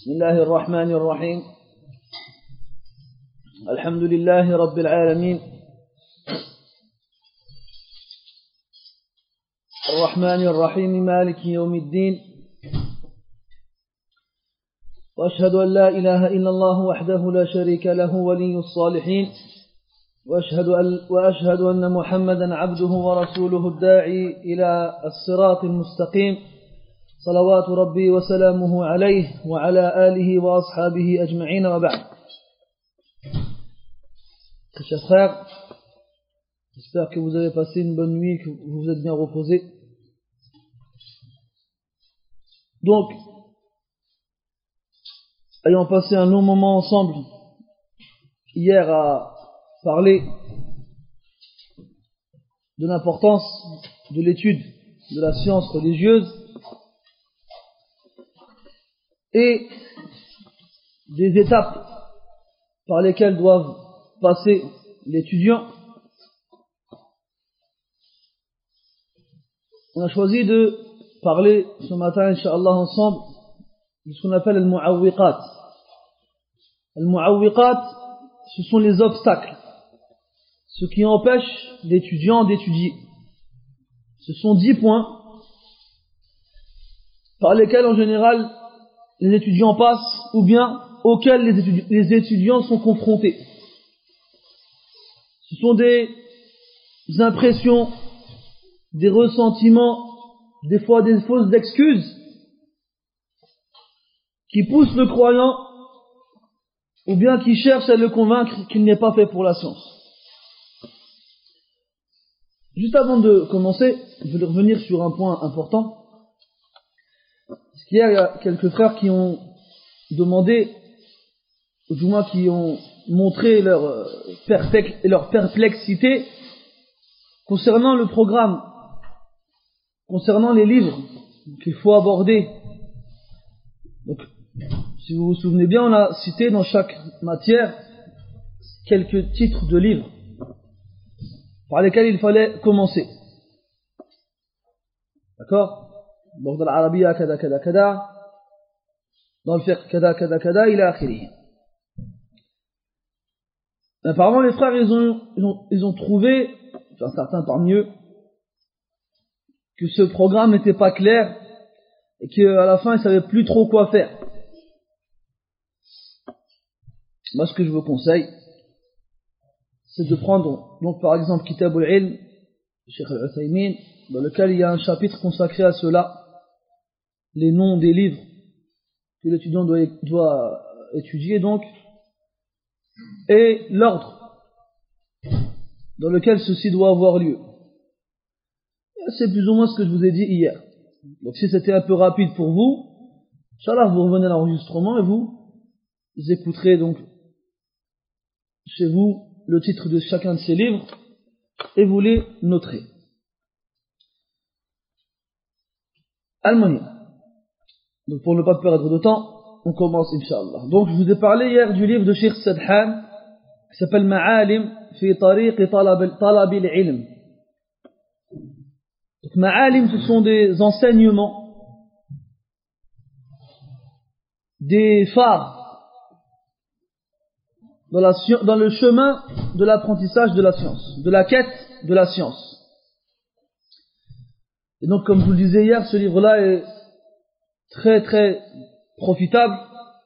بسم الله الرحمن الرحيم الحمد لله رب العالمين الرحمن الرحيم مالك يوم الدين وأشهد أن لا إله إلا الله وحده لا شريك له ولي الصالحين وأشهد أن محمدا عبده ورسوله الداعي إلى الصراط المستقيم صلوات ربي وسلامه عليه وعلى آله وأصحابه أجمعين وبعد. Chers frères, j'espère que vous avez passé une bonne nuit, que vous vous êtes bien reposés. Donc, ayant passé un long moment ensemble hier à parler de l'importance de l'étude de la science religieuse et des étapes par lesquelles doivent passer l'étudiant, on a choisi de parler ce matin, Inch'Allah, ensemble de ce qu'on appelle le mu'awwiqat. Le mu'awwiqat, ce sont les obstacles, ce qui empêche l'étudiant d'étudier. Ce sont 10 points par lesquels en général les étudiants passent ou bien auxquels les étudiants sont confrontés. Ce sont des impressions, des ressentiments, des fois des fausses excuses qui poussent le croyant ou bien qui cherchent à le convaincre qu'il n'est pas fait pour la science. Juste avant de commencer, je vais revenir sur un point important. Parce qu'hier, il y a quelques frères qui ont demandé, ou du moins qui ont montré leur perplexité concernant le programme, concernant les livres qu'il faut aborder. Donc, si vous vous souvenez bien, on a cité dans chaque matière quelques titres de livres par lesquels il fallait commencer. D'accord? Donc dans l'arabiya kada kada kada, dans le fiqh kada kada kada, ila akhiri. Apparemment les frères ils ont trouvé, enfin certains parmi eux, que ce programme n'était pas clair et qu'à la fin ils savaient plus trop quoi faire. Moi ce que je vous conseille, c'est de prendre donc par exemple Kitab al-Ilm, Cheikh Al-Uthaymin, dans lequel il y a un chapitre consacré à cela, les noms des livres que l'étudiant doit étudier donc, et l'ordre dans lequel ceci doit avoir lieu. Et c'est plus ou moins ce que je vous ai dit hier. Donc si c'était un peu rapide pour vous, Inch'Allah vous revenez à l'enregistrement et vous écouterez donc chez vous le titre de chacun de ces livres et vous les noterez. Al-Muhim. Donc pour ne pas perdre de temps, on commence Inch'Allah. Donc je vous ai parlé hier du livre de Cheikh Sadhan qui s'appelle Ma'alim fi tariq talab al-ilm. Donc Ma'alim, ce sont des enseignements, des phares dans le chemin de l'apprentissage de la science, de la quête de la science. Et donc comme je vous le disais hier, ce livre-là est très très profitable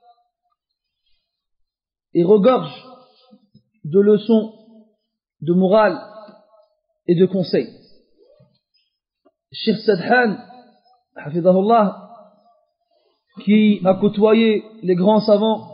et regorge de leçons, de morale et de conseils. Cheikh Sadhan, hafidahullah, qui a côtoyé les grands savants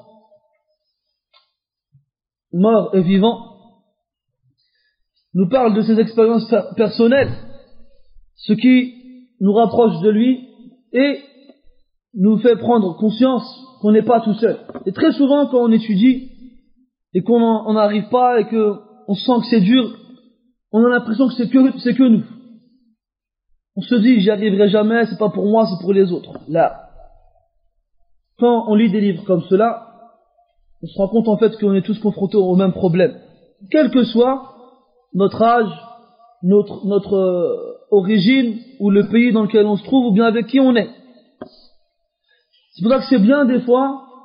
morts et vivants, nous parle de ses expériences personnelles, ce qui nous rapproche de lui et nous fait prendre conscience qu'on n'est pas tout seul. Et très souvent quand on étudie et qu'on n'arrive pas et qu'on sent que c'est dur, on a l'impression que c'est que nous. On se dit j'y arriverai jamais, c'est pas pour moi, c'est pour les autres. Là, quand on lit des livres comme cela, on se rend compte en fait qu'on est tous confrontés au même problème. Quel que soit notre âge, notre origine ou le pays dans lequel on se trouve ou bien avec qui on est. C'est pour ça que c'est bien des fois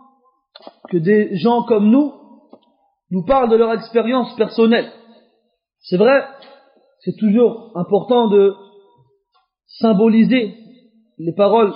que des gens comme nous parlent de leur expérience personnelle. C'est vrai, c'est toujours important de symboliser les paroles,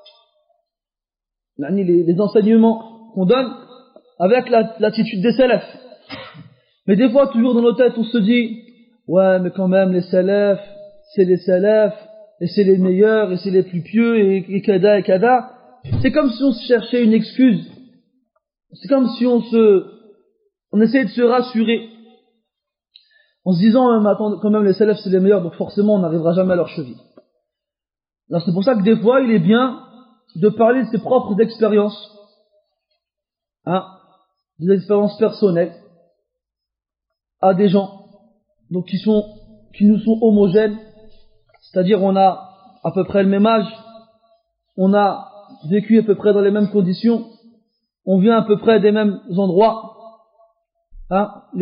les enseignements qu'on donne avec l'attitude des salafs. Mais des fois, toujours dans nos têtes, on se dit, ouais, mais quand même, les salafs, c'est les salafs, et c'est les meilleurs, et c'est les plus pieux, et kada, et kada. C'est comme si on se cherchait une excuse. C'est comme si on essayait de se rassurer. En se disant, mais attends, quand même, les salafs, c'est les meilleurs, donc forcément, on n'arrivera jamais à leur cheville. Alors, c'est pour ça que des fois, il est bien de parler de ses propres expériences. Des expériences personnelles à des gens donc qui nous sont homogènes, c'est-à-dire on a à peu près le même âge, on a vécu à peu près dans les mêmes conditions, on vient à peu près des mêmes endroits, pour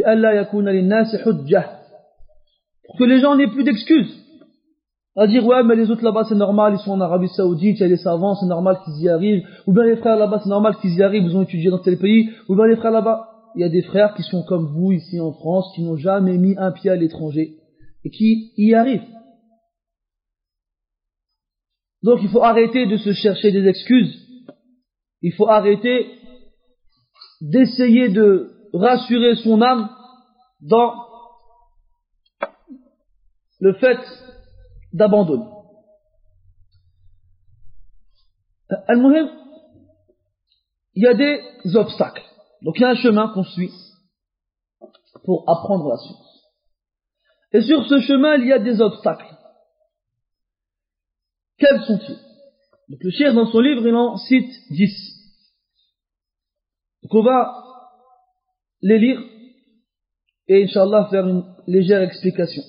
que les gens n'aient plus d'excuses à dire ouais mais les autres là-bas c'est normal, ils sont en Arabie Saoudite, il y a les savants, c'est normal qu'ils y arrivent, ou bien les frères là-bas c'est normal qu'ils y arrivent, ils ont étudié dans tel pays, ou bien les frères là-bas, il y a des frères qui sont comme vous ici en France, qui n'ont jamais mis un pied à l'étranger et qui y arrivent. Donc il faut arrêter de se chercher des excuses, il faut arrêter d'essayer de rassurer son âme dans le fait d'abandonner. Al-Muhim, il y a des obstacles. Donc il y a un chemin qu'on suit pour apprendre la science. Et sur ce chemin, il y a des obstacles. Quels sont-ils? Donc le cheikh dans son livre, il en cite 10. Donc on va les lire et Inch'Allah faire une légère explication.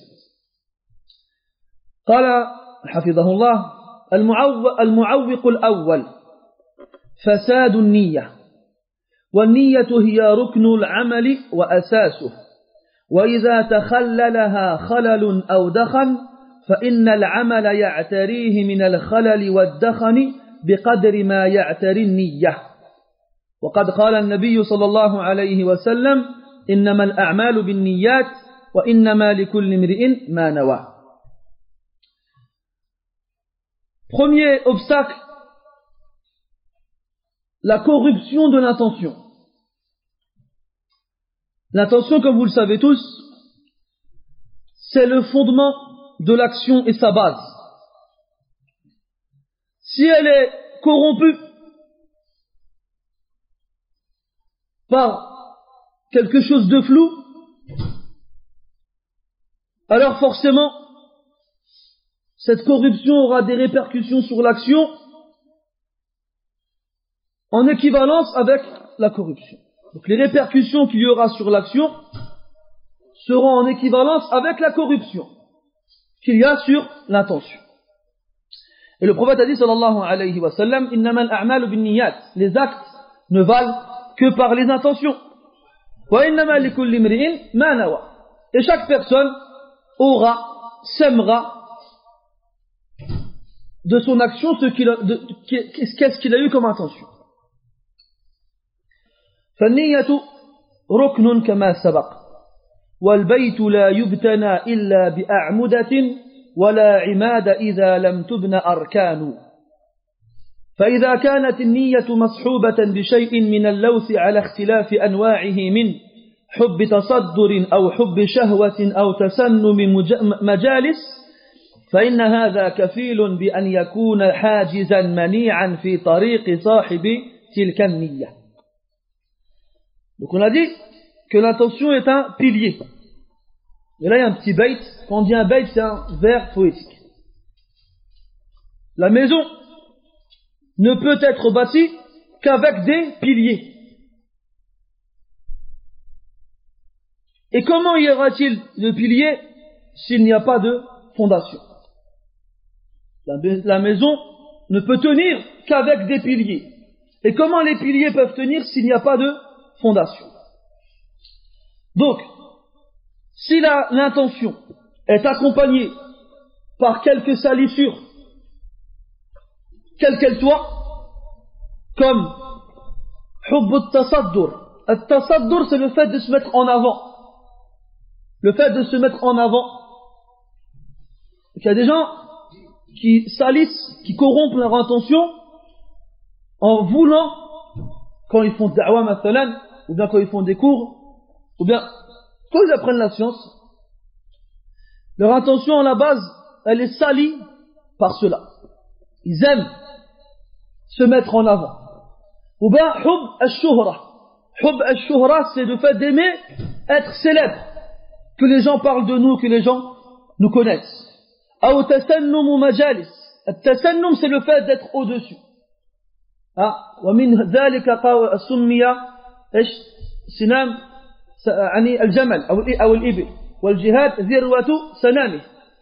قال حفظه الله المعوق الأول فساد النية والنية هي ركن العمل وأساسه وإذا تخللها خلل أو دخن فإن العمل يعتريه من الخلل والدخن بقدر ما يعتري النية وقد قال النبي صلى الله عليه وسلم إنما الأعمال بالنيات وإنما لكل امرئ ما نوى. Premier obstacle, la corruption de l'intention. L'intention, comme vous le savez tous, c'est le fondement de l'action et sa base. Si elle est corrompue par quelque chose de flou, alors forcément, cette corruption aura des répercussions sur l'action en équivalence avec la corruption. Donc les répercussions qu'il y aura sur l'action seront en équivalence avec la corruption qu'il y a sur l'intention. Et le prophète a dit sallallahu alayhi wa sallam, innamal a'malu binniyat, les actes ne valent que par les intentions. Wa innama likulli imri'in ma nawa. Et chaque personne sèmera de son action qu'est-ce qu'il a eu comme intention. فالنية ركن كما سبق والبيت لا يبتنى إلا بأعمدة ولا عماد إذا لم تبن أركان فإذا كانت النية مصحوبة بشيء من اللوث على اختلاف أنواعه من حب تصدر أو حب شهوة أو تسنم مجالس فإن هذا كفيل بأن يكون حاجزا منيعا في طريق صاحب تلك النية. Donc on a dit que l'intention est un pilier. Et là il y a un petit bait. Quand on dit un bait, c'est un vers poétique. La maison ne peut être bâtie qu'avec des piliers. Et comment y aura-t-il de piliers s'il n'y a pas de fondation? La maison ne peut tenir qu'avec des piliers. Et comment les piliers peuvent tenir s'il n'y a pas de fondation? Donc, si l'intention est accompagnée par quelques salissures, quelle qu'elle soit, comme حب التصدر. التصدر, c'est le fait de se mettre en avant. Le fait de se mettre en avant. Il y a des gens qui salissent, qui corrompent leur intention en voulant, quand ils font da'wa mathalan, ou bien quand ils font des cours, ou bien quand ils apprennent la science, leur intention à la base, elle est salie par cela. Ils aiment se mettre en avant. Ou bien hub al-shuhra. Hub al-shuhra, c'est le fait d'aimer être célèbre, que les gens parlent de nous, que les gens nous connaissent. Ou tasannum majalis. Tasannum, c'est le fait d'être au-dessus. ومن ذلك سمي ايش سنام يعني الجمل او الابل والجهاد ذروة سنامه.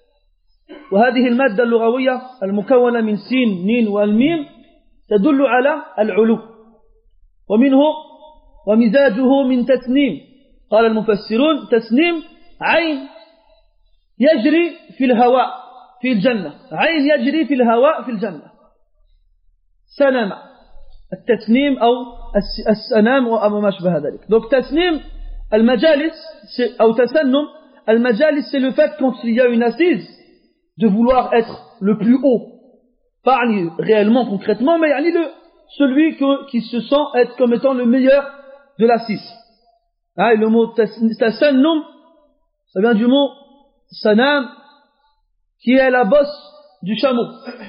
وهذه المادة اللغوية المكونة من سين نين والميم تدل على العلو. ومنه ومزاجه من تسنيم. قال المفسرون تسنيم عين يجري في الهواء في الجنة. عين يجري في الهواء في الجنة. سنام التسنيم أو السنام وما شبه ذلك. Donc تسنيم المجالس أو تسنم المجالس, c'est le fait quand il y a une assise de vouloir être le plus haut, pas réellement concrètement, mais celui qui se sent être comme étant le meilleur de l'assise. Et le mot tasannum, ça vient du mot sanam, qui est la bosse du chameau.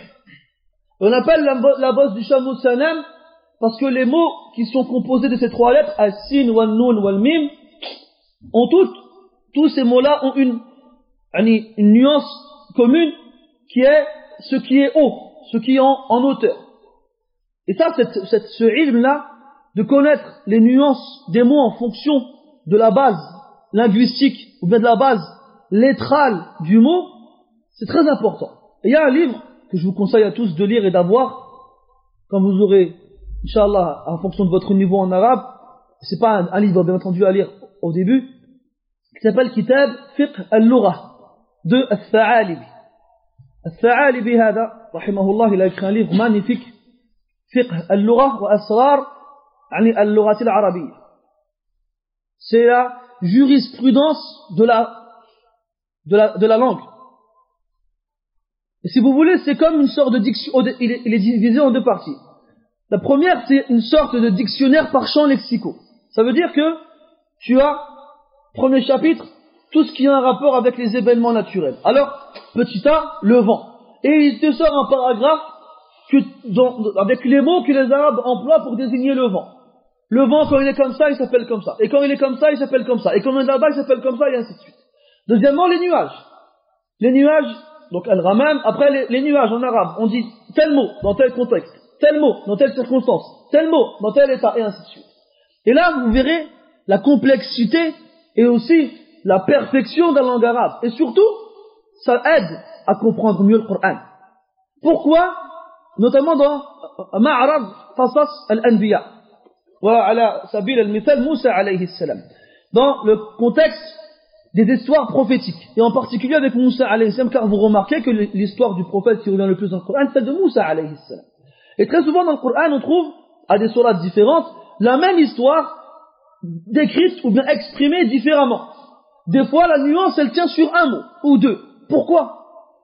On appelle la bosse du chameau sanam parce que les mots qui sont composés de ces trois lettres, as-sin, wal-nun, wal-mim, ont tous ces mots-là ont une nuance commune qui est ce qui est haut, ce qui est en hauteur. Et ça, ce ilm-là, de connaître les nuances des mots en fonction de la base linguistique ou bien de la base lettrale du mot, c'est très important. Et il y a un livre que je vous conseille à tous de lire et d'avoir quand vous aurez, Inch'Allah, en fonction de votre niveau en arabe. C'est pas un livre bien entendu à lire au début, qui s'appelle Kitab Fiqh al-Lugha de Al-Tha'alibi. Al-Tha'alibi hada, rahimahullah, il a écrit un livre magnifique, Fiqh al-Lugha wa Asrar al-Lughati al-Arabiyya. C'est la jurisprudence de la langue. Et si vous voulez, c'est comme une sorte de dictionnaire. Il est divisé en deux parties. La première, c'est une sorte de dictionnaire par champs lexicaux. Ça veut dire que tu as, premier chapitre, tout ce qui a un rapport avec les événements naturels. Alors, petit a, le vent. Et il te sort un paragraphe avec les mots que les Arabes emploient pour désigner le vent. Le vent, quand il est comme ça, il s'appelle comme ça. Et quand il est comme ça, il s'appelle comme ça. Et quand il est là-bas, il s'appelle comme ça, et ainsi de suite. Deuxièmement, les nuages. Les nuages, donc al-Ghamam, après les nuages en arabe, on dit tel mot dans tel contexte, tel mot dans telle circonstance, tel mot dans tel état, et ainsi de suite. Et là, vous verrez la complexité et aussi la perfection de la langue arabe. Et surtout, ça aide à comprendre mieux le Coran. Pourquoi? Notamment dans Ma'arad Qasas al-Anbiya. Wa ala sabil al-mithal Moussa alayhi salam. Dans le contexte des histoires prophétiques. Et en particulier avec Moussa alayhi salam, car vous remarquez que l'histoire du prophète qui revient le plus dans le Coran, c'est celle de Moussa alayhi salam. Et très souvent dans le Coran, on trouve, à des sourates différentes, la même histoire décrite ou bien exprimée différemment. Des fois, la nuance, elle tient sur un mot ou deux. Pourquoi?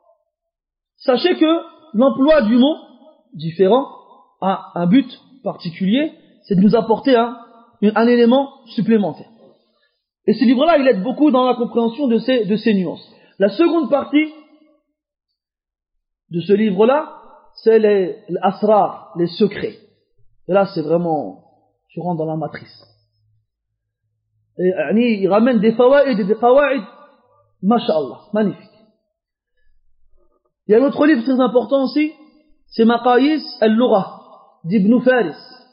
Sachez que l'emploi du mot différent a un but particulier, c'est de nous apporter un élément supplémentaire. Et ce livre-là, il aide beaucoup dans la compréhension de ces nuances. La seconde partie de ce livre-là, c'est les asrar, les secrets. Et là, c'est vraiment, tu rentres dans la matrice. Et il ramène des fawaïd et des qawaïd, masha'Allah, magnifique. Il y a un autre livre très important aussi, c'est Maqayis al-Lugha d'Ibn Faris.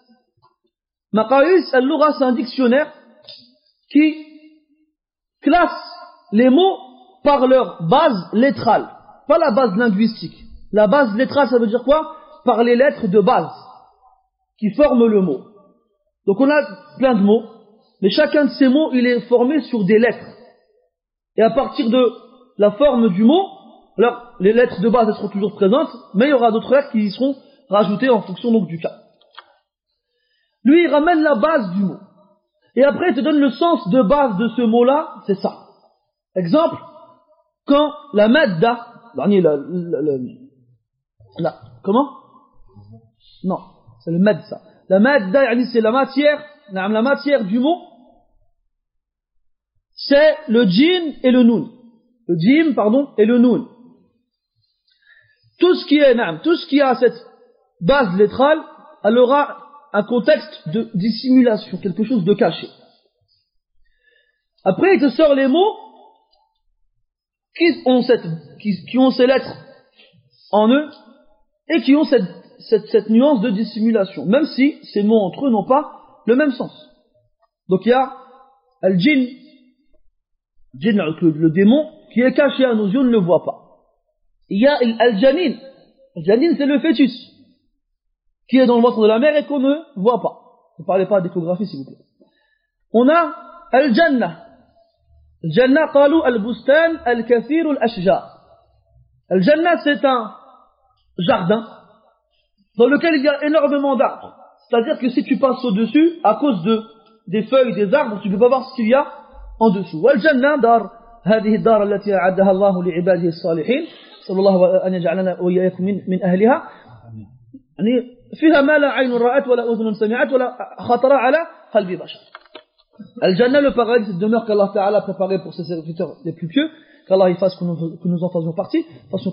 Maqayis al-Lugha, c'est un dictionnaire qui classe les mots par leur base lettrale, pas la base linguistique. La base lettrale, ça veut dire quoi? Par les lettres de base qui forment le mot. Donc on a plein de mots, mais chacun de ces mots, il est formé sur des lettres. Et à partir de la forme du mot, alors les lettres de base elles seront toujours présentes, mais il y aura d'autres lettres qui y seront rajoutées en fonction donc du cas. Lui, il ramène la base du mot. Et après, il te donne le sens de base de ce mot-là, c'est ça. Exemple, quand la madda, comment? Non, c'est le mad, ça. La madda, c'est la matière du mot, c'est le jim et le noun. Le jim, pardon, et le noun. Tout ce qui a cette base lettrale, elle aura un contexte de dissimulation, quelque chose de caché. Après, il te sort les mots qui ont ces lettres en eux et qui ont cette nuance de dissimulation, même si ces mots entre eux n'ont pas le même sens. Donc il y a al-jinn, le démon, qui est caché à nos yeux, on ne le voit pas. Il y a al-janin. Al-janin, c'est le fœtus qui est dans le ventre de la mère et qu'on ne voit pas. Ne parlez pas d'échographie, s'il vous plaît. On a al-jannah. Al-jannah, qalu al-bustan al-kathir al-ashjar. Al-jannah, c'est un jardin dans lequel il y a énormément d'arbres. C'est-à-dire que si tu passes au-dessus, à cause des feuilles des arbres, tu ne peux pas voir ce qu'il y a en dessous. Wal-jannah, dar, هذه الدار التي أعدها الله لعباده الصالحين. صلى الله أن يجعلنا وإياكم من أهلها. يعني فيها ما لا عين رأت ولا أذن سمعت ولا خطر على قلب بشر. Al-Jannah, le paradis, cette demeure qu'Allah Ta'ala a préparée pour ses serviteurs les plus pieux, qu'Allah il fasse que nous en fassions partie.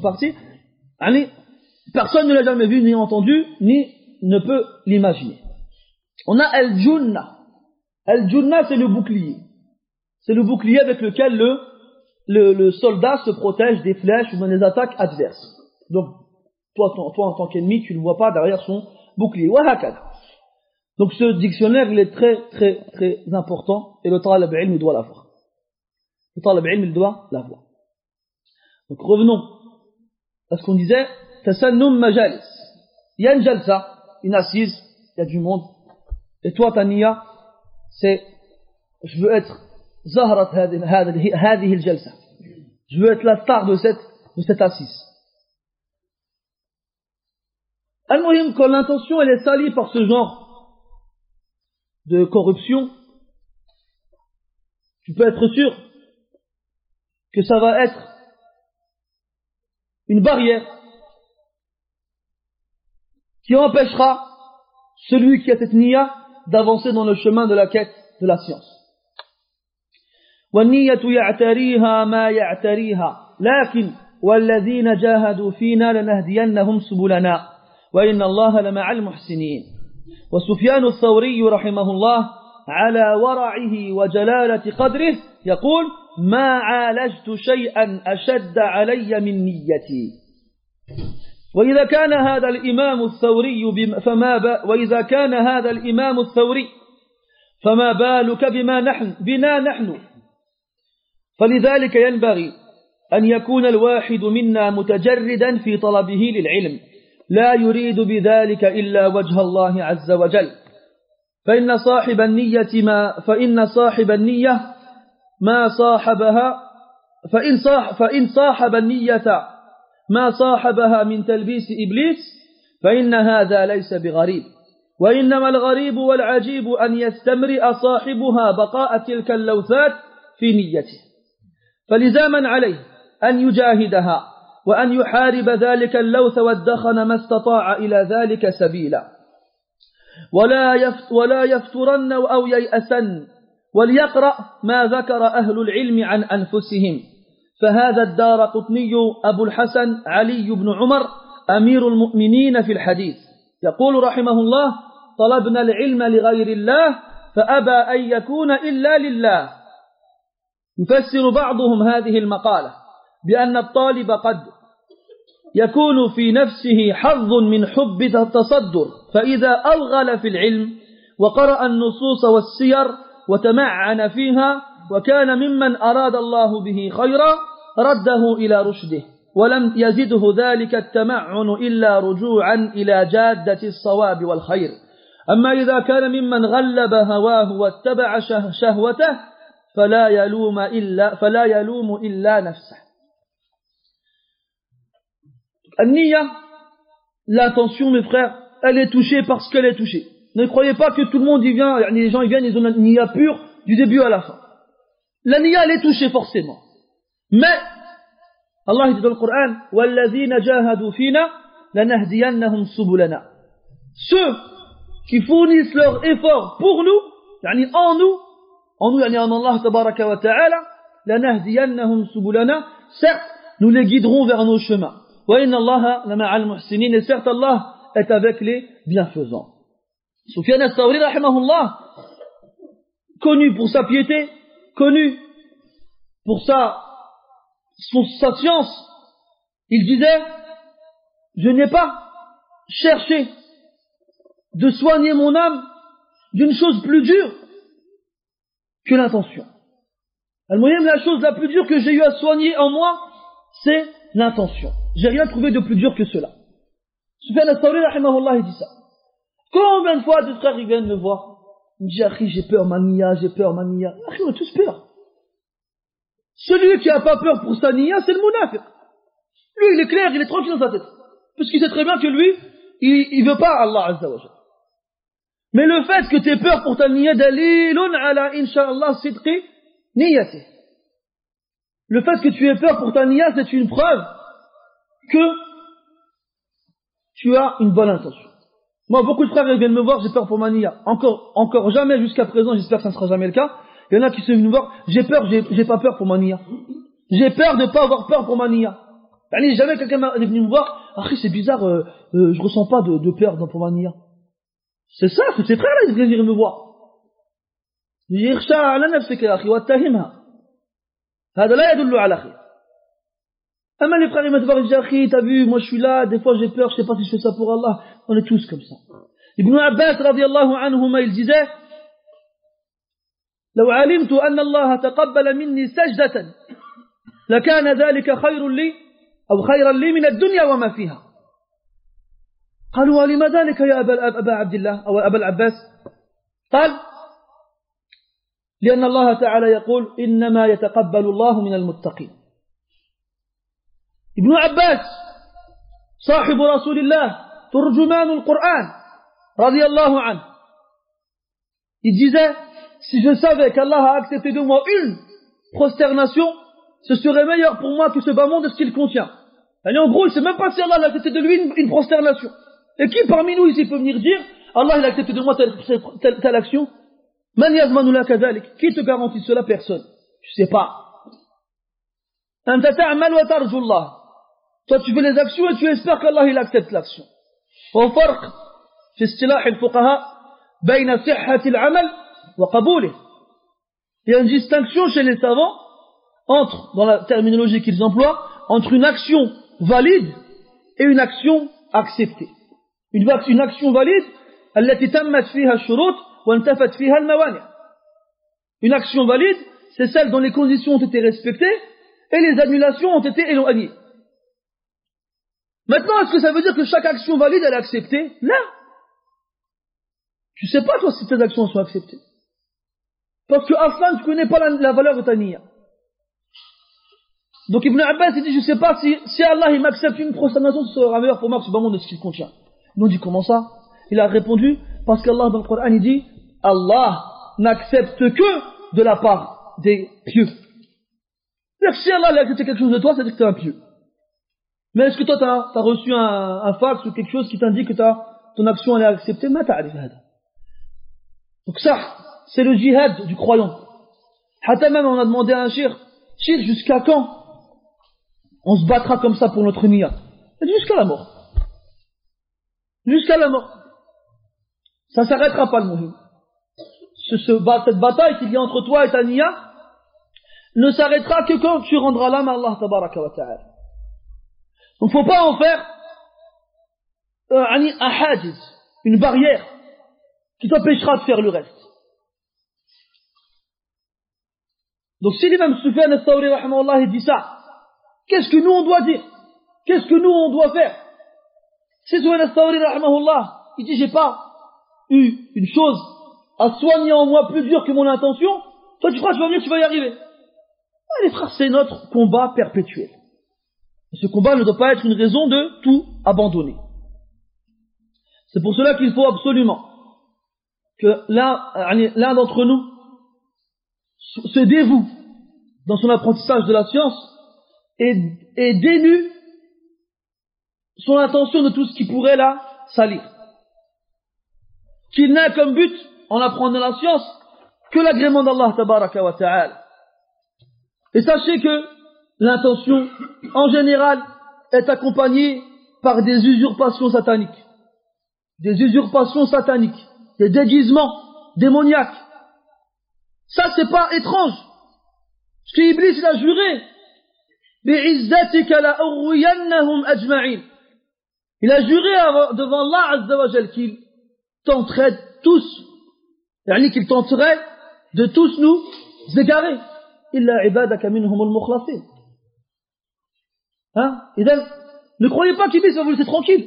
Personne ne l'a jamais vu, ni entendu, ni ne peut l'imaginer. On a Al-Junnah. Al-Junnah, c'est le bouclier. C'est le bouclier avec lequel le soldat se protège des flèches ou des attaques adverses. Donc, toi en tant qu'ennemi, tu ne le vois pas derrière son bouclier. Donc ce dictionnaire, il est très très très important et le talib ilm, il doit l'avoir. Le talib ilm, il doit l'avoir. Donc revenons à ce qu'on disait, tasannum majalis. Il y a une jalsa, une assise, il y a du monde. Et toi, ta niya, c'est, je veux être zahrat hadihi al-jalsa. Je veux être la star de cette assise. Al-Muhim, quand l'intention elle est salie par ce genre de corruption, tu peux être sûr que ça va être une barrière qui empêchera celui qui a cette niya d'avancer dans le chemin de la quête de la science. والنية يعتريها ما يعتريها لكن والذين جاهدوا فينا لنهدينهم سبلنا وإن الله لمع المحسنين. وسفيان الثوري رحمه الله على ورعه وجلالة قدره يقول ما عالجت شيئا أشد علي من نيتي. وإذا كان هذا الإمام الثوري فما بالك بنا نحن. فلذلك ينبغي أن يكون الواحد منا متجردا في طلبه للعلم لا يريد بذلك إلا وجه الله عز وجل. فإن صاحب النية ما صاحبها فإن صاحب النية ما صاحبها من تلبيس إبليس فإن هذا ليس بغريب. وإنما الغريب والعجيب أن يستمرئ صاحبها بقاء تلك اللوثات في نيته. فلزاما عليه أن يجاهدها وأن يحارب ذلك اللوث والدخن ما استطاع إلى ذلك سبيلا ولا يفترن أو ييأسن وليقرأ ما ذكر أهل العلم عن أنفسهم. فهذا الدارقطني أبو الحسن علي بن عمر أمير المؤمنين في الحديث يقول رحمه الله طلبنا العلم لغير الله فأبى أن يكون إلا لله. يفسر بعضهم هذه المقالة بأن الطالب قد يكون في نفسه حظ من حب التصدر فإذا أوغل في العلم وقرأ النصوص والسير وتمعن فيها وكان ممن أراد الله به خيرا رده إلى رشده ولم يزده ذلك التمعن إلا رجوعا إلى جادة الصواب والخير. أما إذا كان ممن غلب هواه واتبع شهوته فلا يلوم إلا نفسه. Al-Niyya, l'intention, mes frères, elle est touchée parce qu'elle est touchée. Ne croyez pas que tout le monde y vient, les gens y viennent, ils ont une niya pure du début à la fin. La niya, elle est touchée forcément. Mais, Allah dit dans le Coran, وَالَّذِينَ جَاهَدُوا فِينَا لَنَهْدِيَنَّهُمْ سُبُلَنَا. Ceux qui fournissent leur effort pour nous, en nous, en Allah tabaraka wa ta'ala, لَنَهْدِيَنَّهُمْ سُبُلَنَا. Certes, nous les guiderons vers nos chemins. وَإِنَّ اللَّهَ لَمَعَ الْمُحْسِنِينَ. Et certes, Allah est avec les bienfaisants. Sufyan al-Thawri, rahimahullah, connu pour sa piété, connu pour sa science, il disait, je n'ai pas cherché de soigner mon âme d'une chose plus dure que l'intention. Al-Muhim, la chose la plus dure que j'ai eu à soigner en moi, c'est l'intention. J'ai rien trouvé de plus dur que cela. Sufyan al-Thawri, rahimahullah, il dit ça. Combien de fois des frères ils viennent me voir, ils me disent, Akhi, j'ai peur, ma niya, j'ai peur, ma niya. Akhi, on a tous peur. Celui qui n'a pas peur pour sa niya, c'est le munafiq. Lui, il est clair, il est tranquille dans sa tête. Puisqu'il sait très bien que lui, il veut pas Allah Azza wa Jalla. Mais le fait que tu aies peur pour ta niya, dalilun ala insha'Allah sidqi niyati. Le fait que tu aies peur pour ta niya, c'est une preuve que tu as une bonne intention. Moi, beaucoup de frères ils viennent me voir, j'ai peur pour ma niya. Encore jamais jusqu'à présent, j'espère que ça ne sera jamais le cas. Il y en a qui sont venus me voir, j'ai peur, j'ai pas peur pour ma niya. J'ai peur de pas avoir peur pour ma niya. Jamais quelqu'un est venu me voir, ah, c'est bizarre, je ressens pas de peur pour ma niya. C'est ça, c'est ces frères-là, ils viennent me voir. يخشى على نفسك يا أخي واتهمها. هذا لا يدل على خير. Amma les frères ils me disent, Akhi, t'as vu, moi je suis là, des fois j'ai peur, je sais pas si je fais ça pour Allah. On est tous comme ça. Ibn Abbas radiyallahu anhuma, il disait, لو علمت أن الله تقبل مني سجدة لكان ذلك خير لي أو خيرا لي من الدنيا وما فيها. قالوا ولما ذلك يا أبا عبد الله أو أبا العباس؟ قال لأن الله تعالى يقول إنما يتقبل الله من المتقين. ابن عباس صاحب رسول الله ترجمان القرآن رضي الله عنه, il disait, si je savais qu'Allah a accepté de moi une prosternation, ce serait meilleur pour moi que ce bas monde de ce qu'il contient. Et en gros, il ne sait même pas si Allah a accepté de lui une prosternation. Et qui parmi nous ici peut venir dire, Allah il a accepté de moi telle action? Man yazmanu laka dhalik? Qui te garantit cela? Personne. Je sais pas. Anta ta'mal wa tarju Allah. Toi tu fais les actions et tu espères qu'Allah il accepte l'action. Wa farq fi istilah al-fuqaha bayna sihhat al-amal wa qabulih. Il y a une distinction chez les savants entre, dans la terminologie qu'ils emploient, entre une action valide et une action acceptée. Une action valide, التي تمت فيها الشروط وانتفت فيها الموانع. Une action valide, c'est celle dont les conditions ont été respectées et les annulations ont été éloignées. Maintenant, est-ce que ça veut dire que chaque action valide elle est acceptée? Là, tu sais pas toi si tes actions sont acceptées. Parce que Aflan, tu connais pas la valeur de ta niya. Donc Ibn Abbas il dit, je sais pas si Allah il m'accepte une prosternation, ce sera meilleur pour moi que ce bas monde de ce qu'il contient. Ils ont dit comment ça? Il a répondu, parce qu'Allah dans le Coran il dit, Allah n'accepte que de la part des pieux. C'est-à-dire que si Allah a accepté quelque chose de toi, c'est-à-dire que tu es un pieux. Mais est-ce que toi t'as reçu un fax ou quelque chose qui t'indique que ton action elle est acceptée? Donc ça, c'est le djihad du croyant. Hatta même on a demandé à un shir, jusqu'à quand on se battra comme ça pour notre niya? Il dit jusqu'à la mort. Jusqu'à la mort. Ça s'arrêtera pas le muhim. Cette bataille qu'il y a entre toi et ta niya ne s'arrêtera que quand tu rendras l'âme à Allah tabaraka wa ta'ala. Donc faut pas en faire un hajiz, une barrière qui t'empêchera de faire le reste. Donc si l'imam Sufyan al-Thawri rahimahullah il dit ça, qu'est-ce que nous on doit dire? Qu'est-ce que nous on doit faire? Si Sufyan al-Thawri rahimahullah il dit j'ai pas eu une chose à soigner en moi plus dure que mon intention, toi tu crois que tu vas venir, tu vas y arriver? Ah, les frères, c'est notre combat perpétuel. Et ce combat ne doit pas être une raison de tout abandonner. C'est pour cela qu'il faut absolument que l'un d'entre nous se dévoue dans son apprentissage de la science et dénue son attention de tout ce qui pourrait la salir. Qu'il n'a comme but, en apprenant la science, que l'agrément d'Allah tabaraka wa ta'ala. Et sachez que l'intention, en général, est accompagnée par des usurpations sataniques. Des usurpations sataniques, des déguisements démoniaques. Ça, c'est pas étrange. Parce qu'Iblis, il a juré, bi'izzatika la'urwiyannahum ajma'in. Il a juré devant Allah Azza wa Jal qu'il tenterait tous, qu'il tenterait de tous nous égarer. Illa ibadaka minhumul mukhlasin. Et donc, ne croyez pas qu'Iblis va vous laisser tranquille.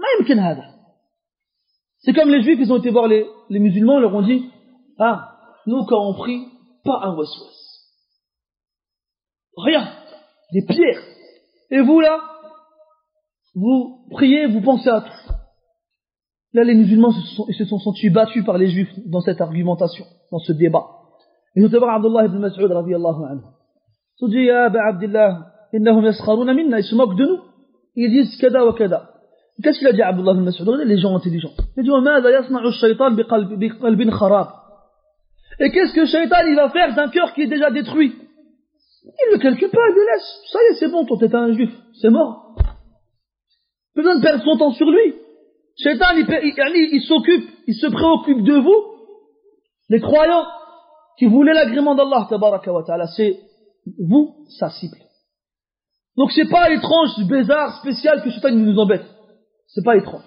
C'est comme les Juifs, ils ont été voir les musulmans, ils leur ont dit, nous quand on prie, pas un waswas. Rien. Des pierres. Et vous là, vous priez, vous pensez à tout. Là, les musulmans se sont sentis battus par les Juifs dans cette argumentation, dans ce débat. Ils ont été voir Abdullah ibn Mas'ud radiyallahu anhu. Ils ont dit, ya Aba Abdillah, innahum yaskharuna minna, ils se moquent de nous. Ils disent kada wa kada. Qu'est-ce qu'il a dit à Abdullah ibn Mas'ud? Les gens intelligents. Il a dit, وَمَاذَا يَصْنَعُ الشَّيْطَانِ بِقَلْبٍ خَرَابٍ. Et qu'est-ce que Shaitan il va faire d'un cœur qui est déjà détruit? Il ne calcule pas, il le laisse. Ça y est, c'est bon, toi t'es un juif, c'est mort. Pas besoin de perdre son temps sur lui. Shaitan il s'occupe, il se préoccupe de vous, les croyants qui voulaient l'agrément d'Allah tabaraka wa ta'ala, c'est vous, sa cible. Donc c'est pas étrange, bizarre, spécial que Shaitan nous embête. C'est pas étrange.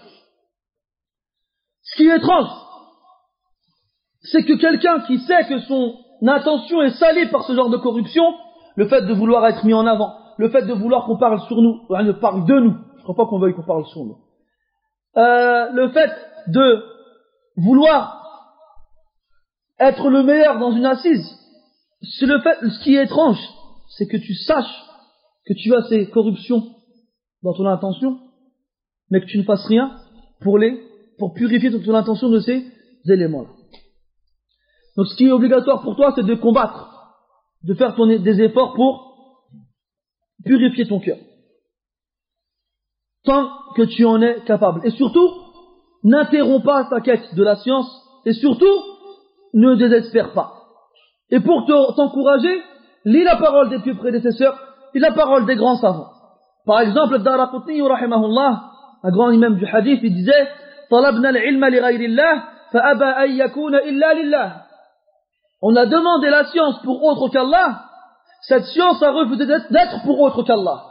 Ce qui est étrange, c'est que quelqu'un qui sait que son intention est salie par ce genre de corruption, le fait de vouloir être mis en avant, le fait de vouloir qu'on parle sur nous, on parle de nous, je ne crois pas qu'on veuille qu'on parle sur nous, le fait de vouloir être le meilleur dans une assise, c'est ce qui est étrange, c'est que tu saches que tu as ces corruptions dans ton intention, mais que tu ne fasses rien pour purifier ton intention de ces éléments-là. Donc ce qui est obligatoire pour toi, c'est de combattre, de faire des efforts pour purifier ton cœur. Tant que tu en es capable. Et surtout, n'interromps pas ta quête de la science, et surtout, ne désespère pas. Et pour t'encourager, lis la parole des plus prédécesseurs, lis la parole des grands savants. Par exemple, Daraqutni, rahimahullah, un grand imam du hadith, il disait, طلبنا العلم لغير الله فأبى أن يكون إلا لله. On a demandé la science pour autre qu'Allah, cette science a refusé d'être pour autre qu'Allah.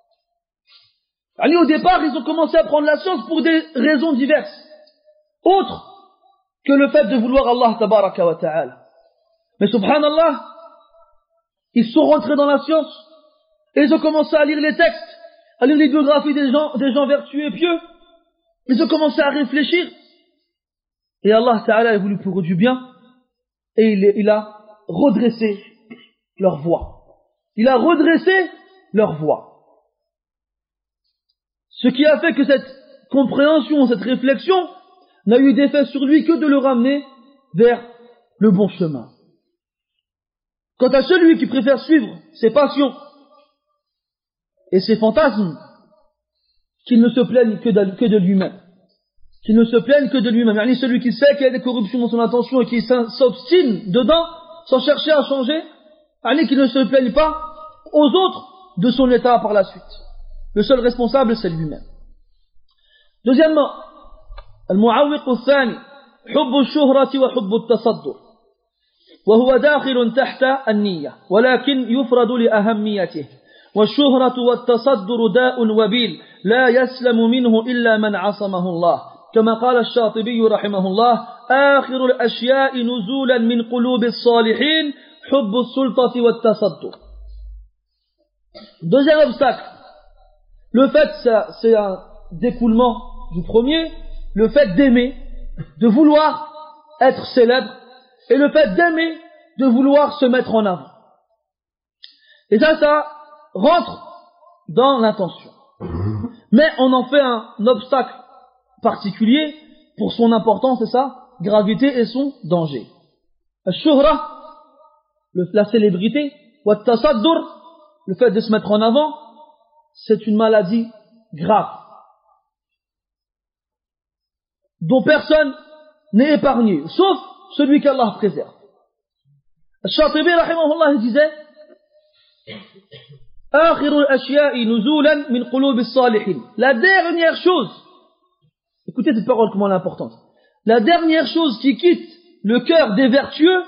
Au départ, ils ont commencé à prendre la science pour des raisons diverses, autres que le fait de vouloir Allah tabaraka wa ta'ala. Mais subhanallah, ils sont rentrés dans la science, et ils ont commencé à lire les textes, à lire les biographies des gens vertueux et pieux. Ils ont commencé à réfléchir, et Allah ta'ala a voulu pour eux du bien, et il a redressé leur voie. Il a redressé leur voie. Ce qui a fait que cette compréhension, cette réflexion n'a eu d'effet sur lui que de le ramener vers le bon chemin. Quant à celui qui préfère suivre ses passions et ses fantasmes, qu'il ne se plaigne que de lui-même. Qu'il ne se plaigne que de lui-même. Yani celui qui sait qu'il y a des corruptions dans son intention et qui s'obstine dedans, sans chercher à changer, yani qu'il ne se plaigne pas aux autres de son état par la suite. Le seul responsable, c'est lui-même. Deuxièmement, المعوق الثاني حب الشهرة وحب التصدر وهو داخل تحت النية ولكن يفرد لأهميته والشهرة والتصدر داء وبيل لا يسلم منه إلا من عصمه الله كما قال الشاطبي رحمه الله آخر الأشياء نزولا من قلوب الصالحين حب السلطة والتصدر. Deuxième obstacle, le fait, c'est un découlement du premier, le fait d'aimer, de vouloir être célèbre, et le fait d'aimer, de vouloir se mettre en avant. Et ça rentre dans l'intention. Mais on en fait un obstacle particulier pour son importance, c'est ça, gravité et son danger. Al-shuhra, la célébrité, wa tasaddur, le fait de se mettre en avant, c'est une maladie grave, dont personne n'est épargné, sauf celui qu'Allah préserve. Al-Shatibi, rahimahullah, disait آخر الأشياء نزولا من قلوب الصالحين. La dernière chose, écoutez cette parole comment elle est importante, la dernière chose qui quitte le cœur des vertueux,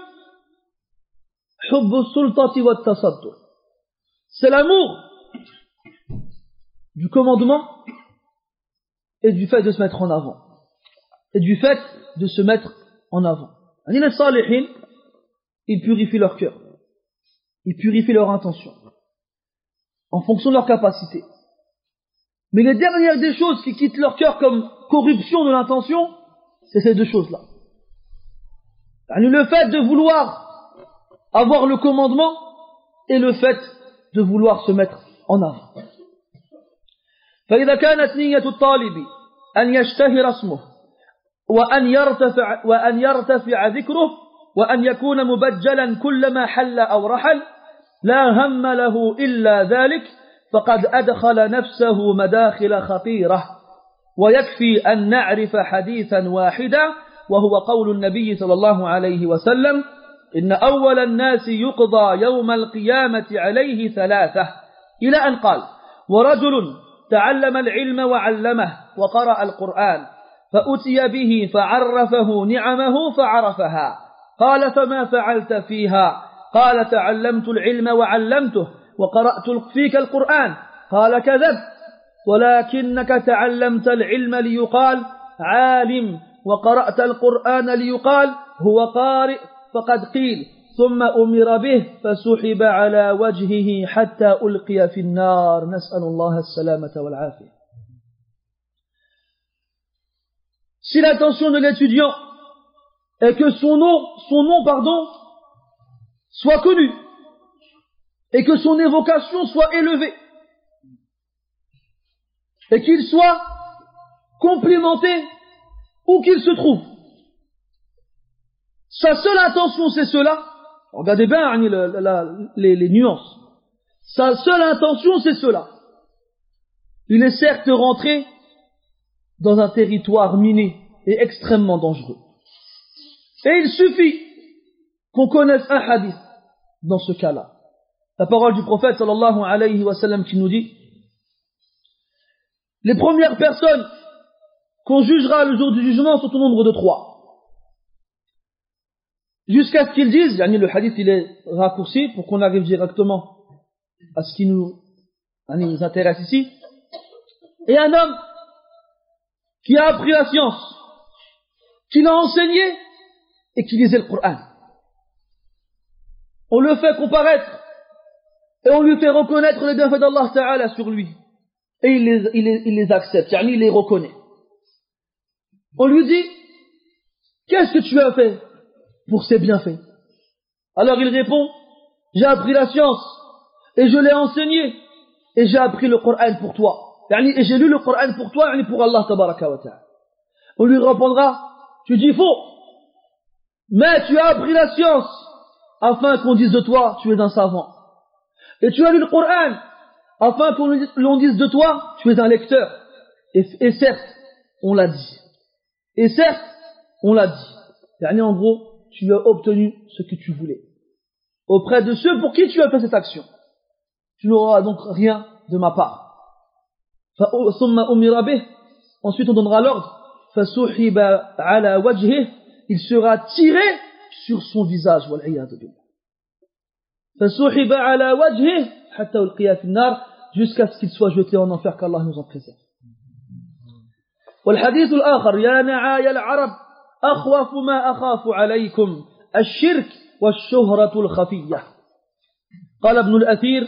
حب السلطة والتصدر, c'est l'amour du commandement et du fait de se mettre en avant. Et du fait de se mettre en avant. Les salihin, ils purifient leur cœur. Ils purifient leur intention. En fonction de leur capacité. Mais les dernières des choses qui quittent leur cœur comme corruption de l'intention, c'est ces deux choses-là. Le fait de vouloir avoir le commandement et le fait de vouloir se mettre en avant. فإذا كانت نية الطالب أن يشتهر اسمه وأن يرتفع ذكره وأن يكون مبجلا كلما حل أو رحل لا هم له إلا ذلك فقد أدخل نفسه مداخل خطيرة ويكفي أن نعرف حديثا واحدا وهو قول النبي صلى الله عليه وسلم إن أول الناس يقضى يوم القيامة عليه ثلاثة إلى أن قال ورجل تعلم العلم وعلمه وقرأ القرآن فأتي به فعرفه نعمه فعرفها قال فما فعلت فيها قال تعلمت العلم وعلمته وقرأت فيك القرآن قال كذبت ولكنك تعلمت العلم ليقال عالم وقرأت القرآن ليقال هو قارئ فقد قيل ثم أمر به فسحب على وجهه حتى ألقي في النار نسأل الله السلامة والعافية. Si l'intention de l'étudiant est que son nom, soit connu et que son évocation soit élevée et qu'il soit complimenté où qu'il se trouve, sa seule intention c'est cela. Regardez bien les nuances. Sa seule intention c'est cela. Il est certes rentré dans un territoire miné et extrêmement dangereux. Et il suffit qu'on connaisse un hadith dans ce cas-là. La parole du prophète sallallahu alayhi wa sallam qui nous dit: les premières personnes qu'on jugera le jour du jugement sont au nombre de 3. Jusqu'à ce qu'ils disent, le hadith il est raccourci pour qu'on arrive directement à ce qui nous intéresse ici. Et un homme qui a appris la science, qui l'a enseigné et qui lisait le Coran. On le fait comparaître et on lui fait reconnaître les bienfaits d'Allah Ta'ala sur lui. Et il les accepte, il les reconnaît. On lui dit: qu'est-ce que tu as fait pour ces bienfaits? Alors il répond: j'ai appris la science et je l'ai enseigné et j'ai appris le Coran pour toi. Et j'ai lu le Coran pour toi, pour Allah Tabaraka wa Ta'ala. On lui répondra: tu dis faux, mais tu as appris la science afin qu'on dise de toi tu es un savant. Et tu as lu le Coran afin qu'on dise de toi tu es un lecteur. Et certes, on l'a dit. Et certes, on l'a dit. En gros, tu as obtenu ce que tu voulais auprès de ceux pour qui tu as fait cette action. Tu n'auras donc rien de ma part. Ensuite on donnera l'ordre. Il sera tiré sur son visage. Jusqu'à ce qu'il soit jeté en enfer, qu'Allah nous en préserve. والحديث الآخر يا نعايا العرب أخوف ما أخاف عليكم الشرك والشهرة الخفية. قال ابن الأثير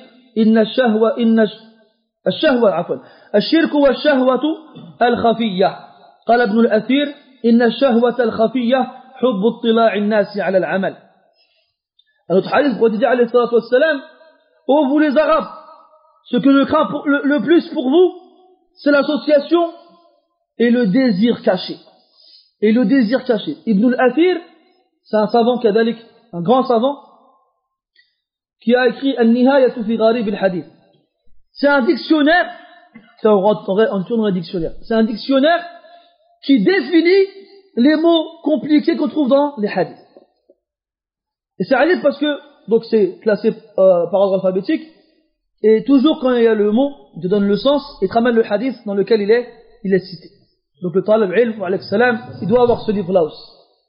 الشرك والشهوة الخفية. قال ابن الأثير إن الشهوة الخفية حب اطلاع الناس على العمل. Un autre hadith, le prophète alayhi salatu wassalam: ô vous les Arabes, ce que je crains le plus pour vous, c'est l'association et le désir caché. et le désir caché. Ibn al-Athir, c'est un savant kadalik, un grand savant, qui a écrit Al-Nihayatu fi Gharib al-Hadith. C'est un dictionnaire, on tourne un dictionnaire. C'est un dictionnaire qui définit les mots compliqués qu'on trouve dans les hadiths. Et c'est hadith parce que, donc c'est classé par ordre alphabétique, et toujours quand il y a le mot, il te donne le sens, et te ramène le hadith dans lequel il est cité. Donc le talib ilm, wa alayhi salam, il doit avoir ce livre-là aussi.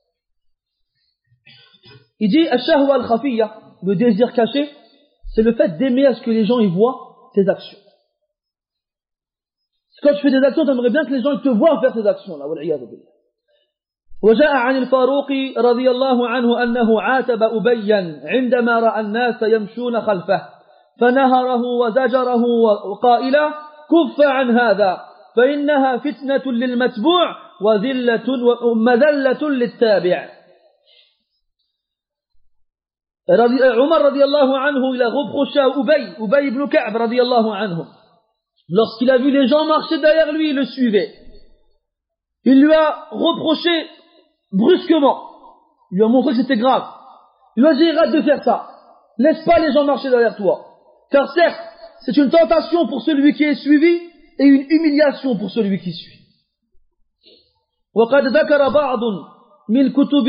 Il dit, ash-shahwa al-khafiyya, le désir caché, c'est le fait d'aimer à ce que les gens y voient tes actions. Quand tu fais des actions, tu aimerais bien que les gens te voient faire tes actions là. وجاء عن الفاروق رضي الله عنه أنه عاتب أبيا عندما رأى الناس يمشون خلفه فنهره وزجره وقائلا كف عن هذا فإنها فتنة للمتبوع ومذلة للتابع. عمر رضي الله عنه il a reproché à Ubay ibn Ka'b رضي الله عنه. Lorsqu'il a vu les gens marcher derrière lui, il le suivait. Il lui a reproché brusquement. Il lui a montré que c'était grave. Il lui a dit, arrête de faire ça. Laisse pas les gens marcher derrière toi. Car certes, c'est une tentation pour celui qui est suivi et une humiliation pour celui qui suit. وقد ذكر بعض من كتب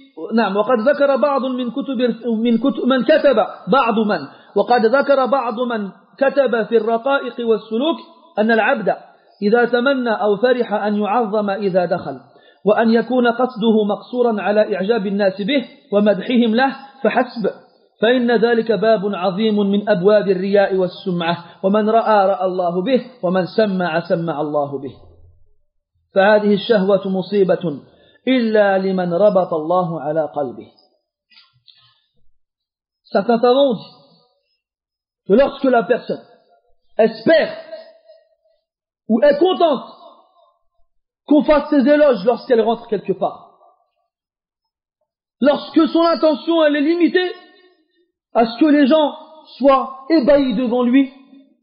من كتب في الرقائق والسلوك أن العبد إذا تمنى أو فرح أن يعظم إذا دخل وأن يكون قصده مقصورا على إعجاب الناس به ومدحهم له فحسب فإن ذلك باب عظيم من أبواب الرياء والسمعة ومن رأى الله به ومن سمع الله به فهذه الشهوة مصيبة إلا لمن ربط الله على قلبه. Certains savants disent que lorsque la personne espère ou est contente qu'on fasse ses éloges lorsqu'elle rentre quelque part, lorsque son intention elle est limitée à ce que les gens soient ébahis devant lui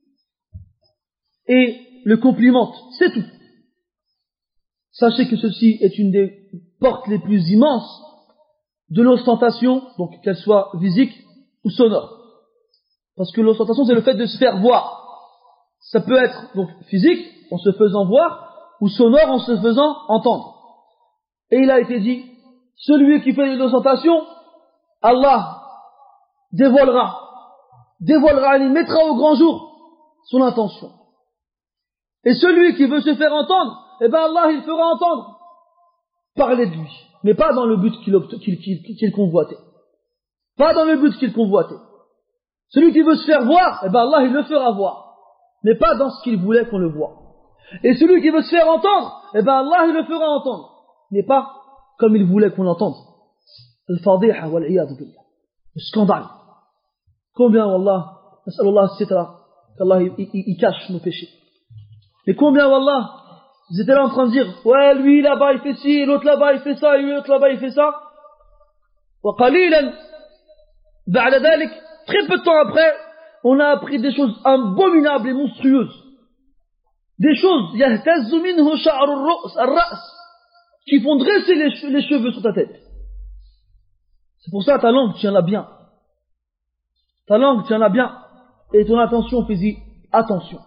et le complimentent, c'est tout. Sachez que ceci est une des portes les plus immenses de l'ostentation, donc qu'elle soit physique ou sonore. Parce que l'ostentation, c'est le fait de se faire voir. Ça peut être donc physique, en se faisant voir, ou sonore, en se faisant entendre. Et il a été dit, celui qui fait l'ostentation, Allah dévoilera, il mettra au grand jour son intention. Et celui qui veut se faire entendre, eh ben Allah, il fera entendre parler de lui, mais pas dans le but qu'il convoitait. Pas dans le but qu'il convoitait. Celui qui veut se faire voir, eh ben Allah, il le fera voir, mais pas dans ce qu'il voulait qu'on le voie. Et celui qui veut se faire entendre, eh ben Allah, il le fera entendre, mais pas comme il voulait qu'on l'entende. Al-fadiha wal-iyadu billah. Le scandale. Combien, wallah, nas'alullah sitra, qu'Allah il cache nos péchés. Mais combien, wallah, ils étaient là en train de dire, ouais, lui là-bas il fait ci, l'autre là-bas il fait ça, et l'autre là-bas il fait ça. Wa qalilan, ba'da dhalik, très peu de temps après, on a appris des choses abominables et monstrueuses. Des choses, yahtazzu minhu sha'ru ar-ra's, qui font dresser les cheveux sur ta tête. C'est pour ça ta langue, tiens-la bien. Ta langue, tiens-la bien. Et ton attention, fais-y attention.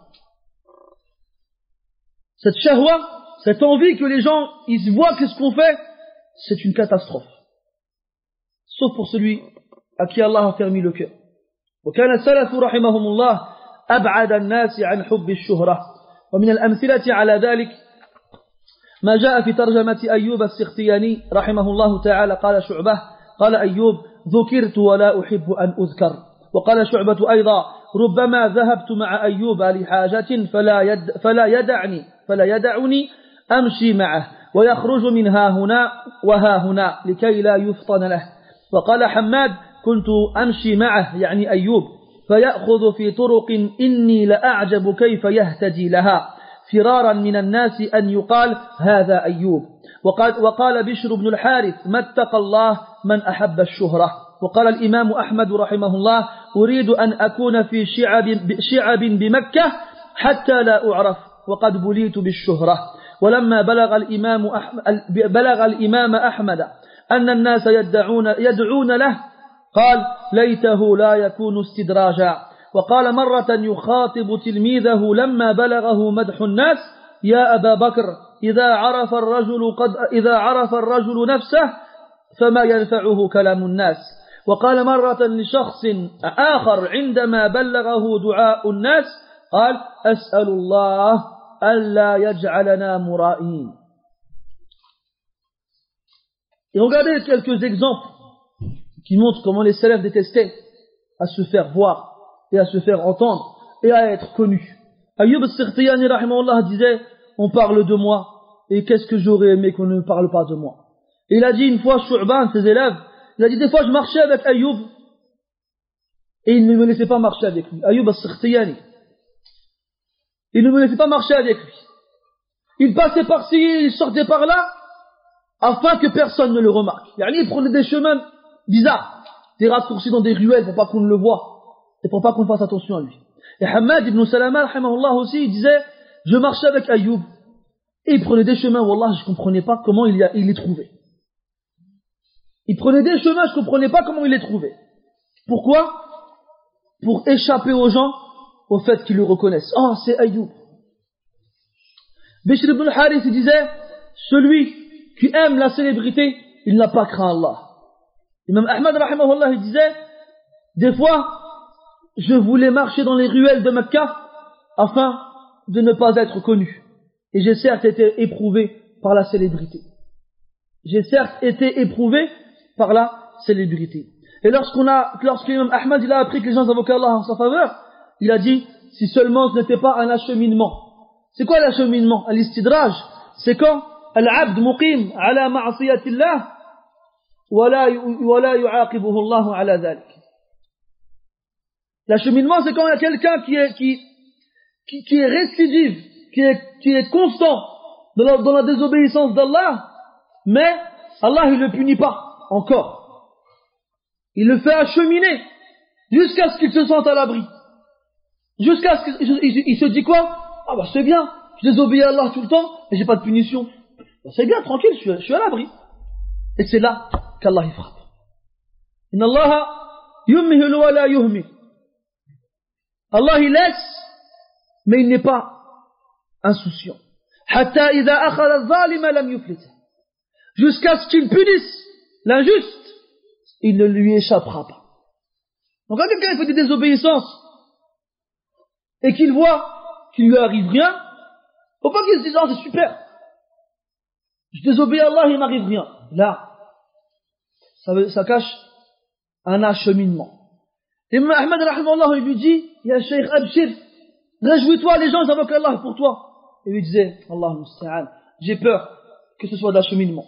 Cette shahwa, cette envie que les gens, ils se voient qu'est-ce qu'on fait, c'est une catastrophe. Sauf pour celui à qui Allah a fermé le cœur. وكان السلف رحمهم الله أبعد الناس عن حب الشهرة ومن الأمثلة على ذلك ما جاء في ترجمة أيوب السختياني رحمه الله تعالى قال شعبة قال أيوب ذكرت ولا أحب أن أذكر وقال شعبة أيضا ربما ذهبت مع أيوب لحاجة فلا يدعني أمشي معه ويخرج من ها هنا وها هنا لكي لا يفطن له وقال حماد كنت أمشي معه يعني أيوب فيأخذ في طرق إني لأعجب كيف يهتدي لها فرارا من الناس أن يقال هذا أيوب وقال بشر بن الحارث ما اتقى الله من أحب الشهرة وقال الإمام أحمد رحمه الله أريد أن أكون في شعب بمكة حتى لا أعرف وقد بليت بالشهرة ولما بلغ الإمام أحمد أن الناس يدعون له قال ليته لا يكون استدراجا. وقال مرة يخاطب تلميذه لما بلغه مدح الناس يا أبا بكر إذا عرف الرجل نفسه فما ينفعه كلام الناس. وقال مرة لشخص آخر عندما بلغه دعاء الناس قال أسأل الله ألا يجعلنا مرائين. Et regardez quelques exemples qui montrent comment les salafs détestaient à se faire voir et à se faire entendre et à être connus. Ayyub al-Sirtiyani rahimahullah disait on parle de moi et qu'est-ce que j'aurais aimé qu'on ne parle pas de moi. Et il a dit une fois Shu'ban, ses élèves, il a dit des fois je marchais avec Ayyub et il ne me laissait pas marcher avec lui. Ayyub al-Sirtiyani, il ne me laissait pas marcher avec lui. Il passait par-ci, il sortait par là afin que personne ne le remarque. Il prenait des chemins bizarres, des raccourcis dans des ruelles pour pas qu'on ne le voie et pour pas qu'on fasse attention à lui. Et Hamad ibn Salama rahimahullah aussi, il disait je marchais avec Ayyub et il prenait des chemins, wallah, je comprenais pas comment il les trouvait. Il prenait des chemins, je comprenais pas comment il les trouvait. Pourquoi? Pour échapper aux gens au fait qu'ils le reconnaissent. Oh, c'est Ayyub. Bishr ibn al-Harith disait celui qui aime la célébrité, il n'a pas craint Allah. Imam Ahmad rahimahullah il disait des fois je voulais marcher dans les ruelles de Mecca afin de ne pas être connu. Et j'ai certes été éprouvé par la célébrité. J'ai certes été éprouvé par la célébrité. Et lorsqu'Imam Ahmad il a appris que les gens invoquaient Allah en sa faveur, il a dit si seulement ce n'était pas un acheminement. C'est quoi l'acheminement? Al-istidraj, c'est quand al-abd muqim ala ma'asiyatillah wa la yu'aqibuhu Allah ala dhalik. L'acheminement, c'est quand il y a quelqu'un qui est récidive, qui est constant dans la désobéissance d'Allah, mais Allah il le punit pas encore. Il le fait acheminer jusqu'à ce qu'il se sente à l'abri. Jusqu'à ce qu'il se dit quoi? Ah bah c'est bien, je désobéis à Allah tout le temps et j'ai pas de punition. Bah c'est bien, tranquille, je suis à l'abri. Et c'est là qu'Allah il frappe. Inna Allah yumhil wa la yuhmil. Allah il laisse, mais il n'est pas insouciant. Hatta idha akhadha adh-dhalima lam yuflitah. Jusqu'à ce qu'il punisse l'injuste, il ne lui échappera pas. Donc quand quelqu'un fait des désobéissances et qu'il voit qu'il lui arrive rien, faut pas qu'il se dise oh c'est super, je désobéis à Allah, il m'arrive rien. Là, ça cache un acheminement. Et Ahmad rahimahullah il lui dit ya Cheikh Abshir, réjouis-toi, les gens invoquent Allah pour toi. Et lui disait Allah musta'an, j'ai peur que ce soit d'acheminement.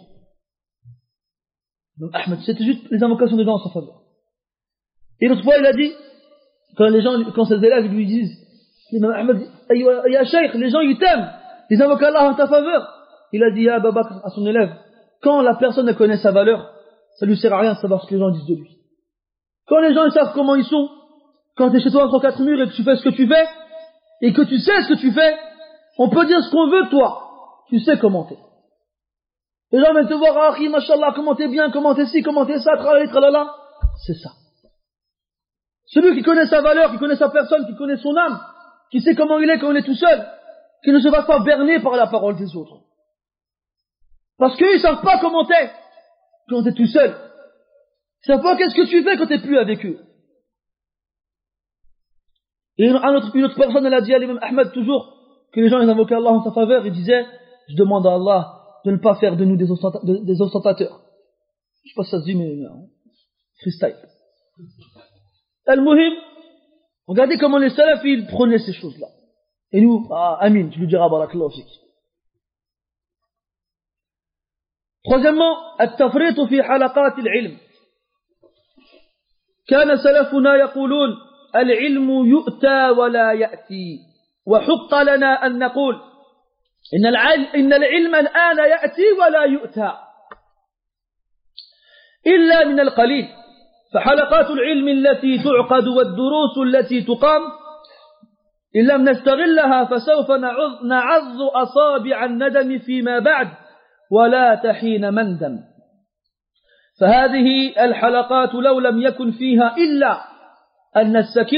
Donc Ahmed, c'était juste les invocations des gens en sa faveur. Et l'autre fois il a dit quand ses élèves lui disent Ahmed, ya Cheikh, les gens ils t'aiment, ils invoquent Allah en ta faveur. Il a dit ya Abu Bakr à son élève, quand la personne ne connaît sa valeur, ça lui sert à rien de savoir ce que les gens disent de lui. Quand les gens ils savent comment ils sont, quand tu es chez toi entre quatre murs et que tu fais ce que tu fais, et que tu sais ce que tu fais, on peut dire ce qu'on veut de toi, tu sais comment t'es. Les gens viennent te voir, ah, mashallah, comment t'es bien, comment t'es ci, comment t'es ça, tralala, tralala. C'est ça. Celui qui connaît sa valeur, qui connaît sa personne, qui connaît son âme, qui sait comment il est quand on est tout seul, qui ne se va pas berner par la parole des autres. Parce qu'ils savent pas comment t'es quand t'es tout seul. Ils savent pas qu'est-ce que tu fais quand t'es plus avec eux. Et une autre personne, elle a dit à l'imam Ahmed toujours que les gens ils invoquaient Allah en sa faveur, il disait, je demande à Allah de ne pas faire de nous des ostentateurs. Je sais pas si ça se dit, mais freestyle. Al-Muhim, regardez comment les salafs ils prenaient ces choses-là. Et nous, Amin, tu lui diras barakallahu fik. Troisièmement, التفريط في حلقات العلم. كان سلفنا يقولون العلم يؤتى ولا يأتي وحق لنا أن نقول إن العلم الآن يأتي ولا يؤتى إلا من القليل فحلقات العلم التي تعقد والدروس التي تقام إن لم نستغلها فسوف نعض أصابع الندم فيما بعد ولا تحين مندم. فهذه الحلقات لو لم يكن فيها إلا أن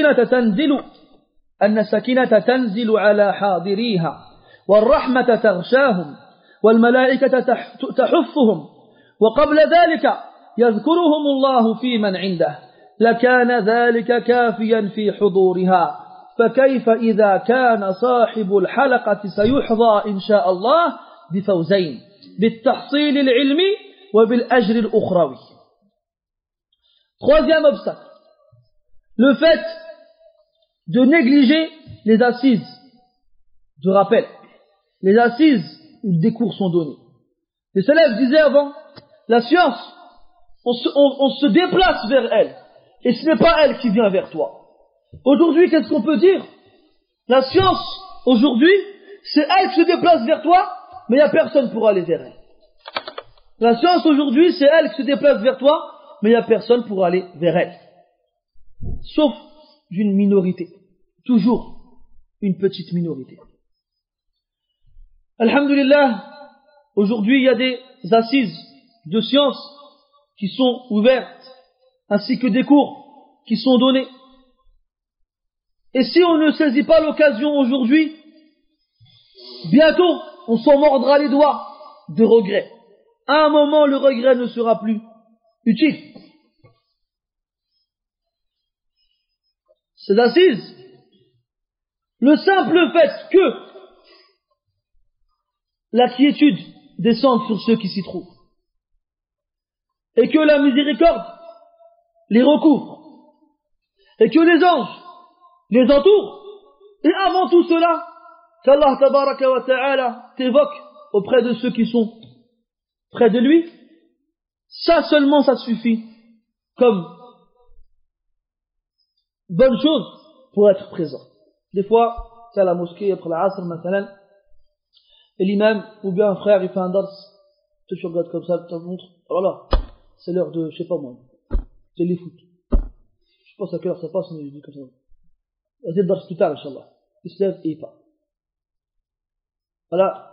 السكينة تنزل على حاضريها والرحمة تغشاهم والملائكة تحفهم وقبل ذلك يذكرهم الله في من عنده لكان ذلك كافيا في حضورها. فكيف إذا كان صاحب الحلقة سيحظى إن شاء الله بفوزين بالتحصيل العلمي وبالأجر الأخروي. Troisième obstacle, le fait de négliger les assises de rappel, les assises où des cours sont donnés. Les salafs disaient avant, la science, on se déplace vers elle, et ce n'est pas elle qui vient vers toi. Aujourd'hui, qu'est-ce qu'on peut dire? La science, aujourd'hui, c'est elle qui se déplace vers toi, mais il n'y a personne pour aller vers elle. La science, aujourd'hui, c'est elle qui se déplace vers toi, mais il n'y a personne pour aller vers elle. Sauf d'une minorité. Toujours une petite minorité. Alhamdulillah, aujourd'hui, il y a des assises de science qui sont ouvertes, ainsi que des cours qui sont donnés. Et si on ne saisit pas l'occasion aujourd'hui, bientôt, on s'en mordra les doigts de regret. À un moment, le regret ne sera plus utile. Ces assises, le simple fait que la quiétude descende sur ceux qui s'y trouvent et que la miséricorde les recouvre et que les anges les entourent, et avant tout cela, qu'Allah tabaraka wa ta'ala t'évoque auprès de ceux qui sont près de lui, ça seulement ça suffit comme bonne chose pour être présent. Des fois, c'est à la mosquée après l'asr, مثلا, et l'imam ou bien un frère il fait un dars, tu regardes comme ça, tu te montres, oh là là, c'est l'heure de, je sais pas moi, c'est les foot. Je sais pas à quelle heure ça passe, mais je dis comme ça. Vas-y le dars plus tard, Inch'Allah. Il se lève et il part. Voilà.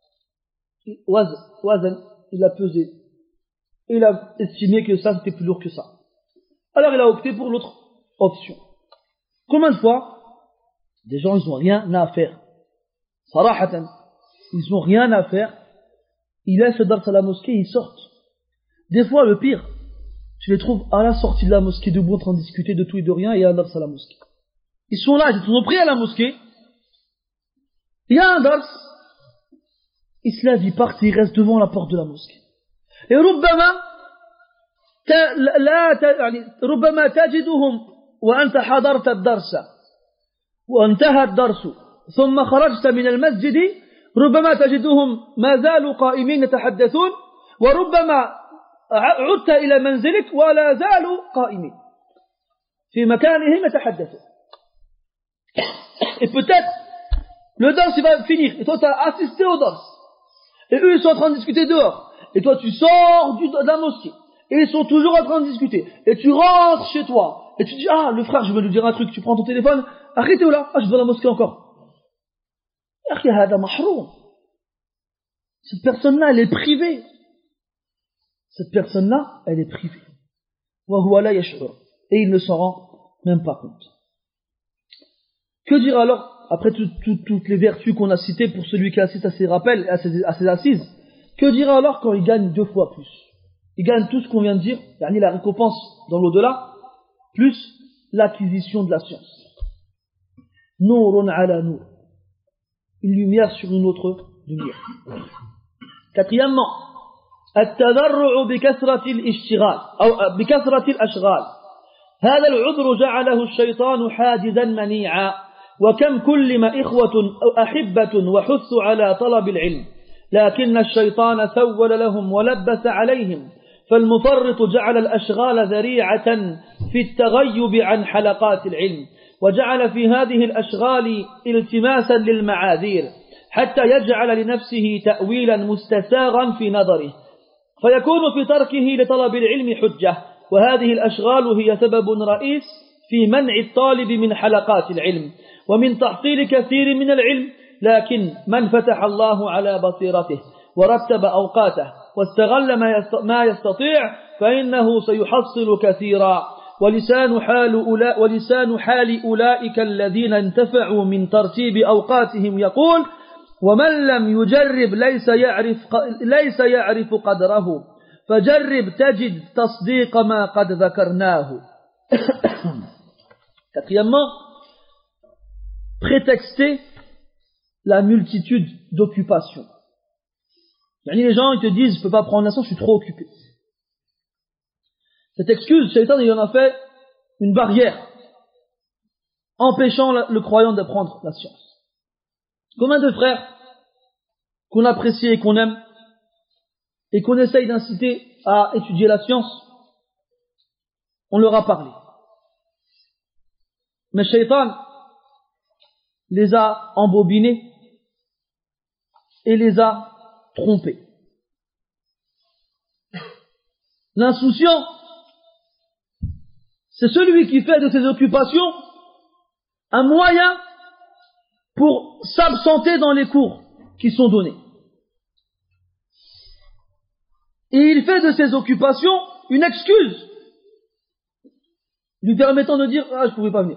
Wazan, il a pesé. Et il a estimé que ça c'était plus lourd que ça. Alors il a opté pour l'autre option. Combien de fois des gens ils n'ont rien à faire, sarahatan, ils n'ont rien à faire, ils laissent le dars à la mosquée et ils sortent. Des fois le pire, je les trouve à la sortie de la mosquée debout en train de discuter de tout et de rien, et il y a un dars à la mosquée. Ils sont là, ils ont pris à la mosquée, il y a un dars, ils se lèvent, ils partent et ils restent devant la porte de la mosquée. Et ربما تجدهم وأنت حضرت الدرس وانتهى الدرس ثم خرجت من المسجد ربما تجدهم ما زالوا قائمين يتحدثون وربما عدت إلى منزلك ولا زالوا قائمين في مكانهم يتحدثون. Et peut-être le dars il va finir et toi tu as assisté au dars et eux ils sont en train de discuter dehors et toi tu sors de la mosquée et ils sont toujours en train de discuter et tu rentres chez toi et tu dis ah le frère je vais lui dire un truc, tu prends ton téléphone, arrêtez là, ah je vais dans la mosquée encore. Cette personne là elle est privée, cette personne là elle est privée et il ne s'en rend même pas compte. Que dire alors après toutes les vertus qu'on a citées pour celui qui assiste à ses rappels, à ses assises? Que dire alors quand il gagne 2 fois plus? Il gagne tout ce qu'on vient de dire, yani la récompense dans l'au-delà, plus l'acquisition de la science. Nourun ala nour. Une lumière sur une autre lumière. Quatrièmement, التذرع بكثرة الاشتغال أو بكثرة الأشغال. هذا العذر جعله الشيطان حاجزا منيعا وكم كلم إخوة أو أحبة وحثوا على طلب العلم لكن الشيطان سول لهم ولبس عليهم فالمفرط جعل الأشغال ذريعة في التغيب عن حلقات العلم وجعل في هذه الأشغال التماسا للمعاذير حتى يجعل لنفسه تأويلا مستساغا في نظره فيكون في تركه لطلب العلم حجة وهذه الأشغال هي سبب رئيس في منع الطالب من حلقات العلم ومن تحصيل كثير من العلم لكن من فتح الله على بصيرته ورتب أوقاته واستغل ما يستطيع فإنه سيحصل كثيرا ولسان حال أولئك الذين انتفعوا من ترتيب أوقاتهم يقول ومن لم يجرب ليس يعرف قدره فجرب تجد تصديق ما قد ذكرناه. Quatrièmement, prétexter la multitude d'occupations. Les gens ils te disent je peux pas prendre la science, je suis trop occupé. Cette excuse, Shaitan il en a fait une barrière empêchant le croyant d'apprendre la science. Combien de frères qu'on apprécie et qu'on aime et qu'on essaye d'inciter à étudier la science, on leur a parlé. Mais Shaitan les a embobinés et les a trompés. L'insouciant, c'est celui qui fait de ses occupations un moyen pour s'absenter dans les cours qui sont donnés. Et il fait de ses occupations une excuse lui permettant de dire « Ah, je ne pouvais pas venir ».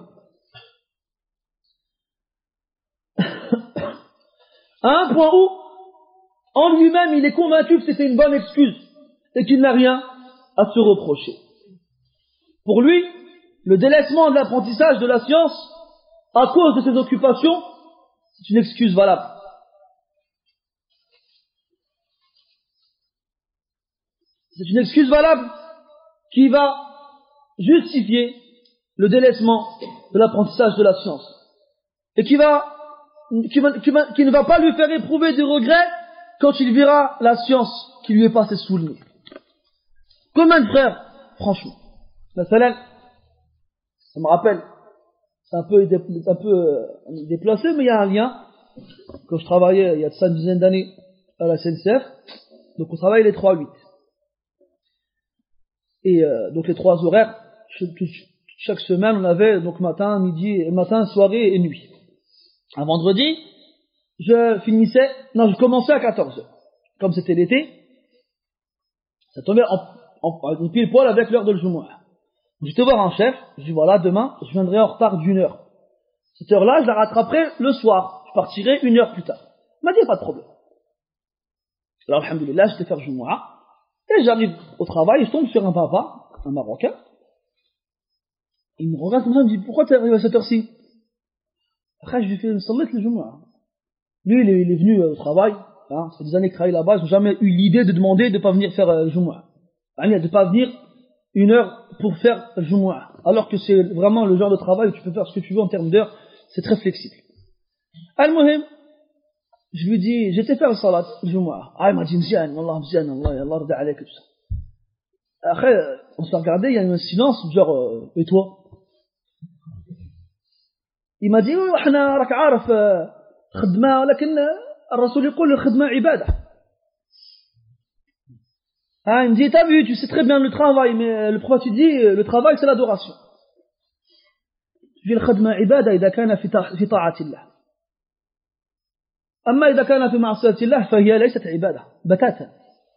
À un point où, en lui-même, il est convaincu que c'était une bonne excuse et qu'il n'a rien à se reprocher. Pour lui, le délaissement de l'apprentissage de la science, à cause de ses occupations, c'est une excuse valable. C'est une excuse valable qui va justifier le délaissement de l'apprentissage de la science et qui ne va pas lui faire éprouver des regrets quand il verra la science qui lui est passée sous le nez. Combien de frères, franchement, la salam, ça me rappelle, c'est un peu déplacé, mais il y a un lien. Quand je travaillais il y a de ça une dizaine d'années à la SNCF, donc on travaille les 3-8. Et donc les 3 horaires, chaque semaine on avait donc matin, soirée et nuit. Un vendredi, je commençais à 14h. Comme c'était l'été, ça tombait en pile poil avec l'heure de l'Jumu'ah. J'étais voir un chef, je dis voilà, demain, je viendrai en retard d'1 heure. Cette heure-là, je la rattraperai le soir. Je partirai 1 heure plus tard. Il m'a dit, pas de problème. Alors, alhamdoulilah, j'étais faire Jumu'ah. Et j'arrive au travail, et je tombe sur un papa, un Marocain. Il me regarde comme ça, il me dit, pourquoi tu es arrivé à cette heure-ci? Après, je lui fais une salat le Jumu'ah. Lui, il est venu au travail, hein, ça fait des années qu'il travaille là-bas, ils n'ont jamais eu l'idée de demander de ne pas venir faire le Jumu'ah. De ne pas venir 1 heure pour faire le Jumu'ah. Alors que c'est vraiment le genre de travail où tu peux faire ce que tu veux en termes d'heures, c'est très flexible. Al-Muhim, je lui dis, j'étais faire le salat, le Jumu'ah. Ah, il m'a dit, Mzian, Wallah, Mzian, Allah rida alayk, tout ça. Après, on s'est regardé, il y a eu un silence, genre, et toi? Il m'a dit, oui, احنا راك عارف خدمة ولكن الرسول يقول الخدمة عبادة. Ah, il me dit, t'as vu, tu sais très bien le travail, mais le prophète dit, le travail c'est l'adoration. Je dis, الخدمة عبادة إذا كان في طاعة الله. أما إذا كان في معصية الله فهي ليست عبادة بتاتا.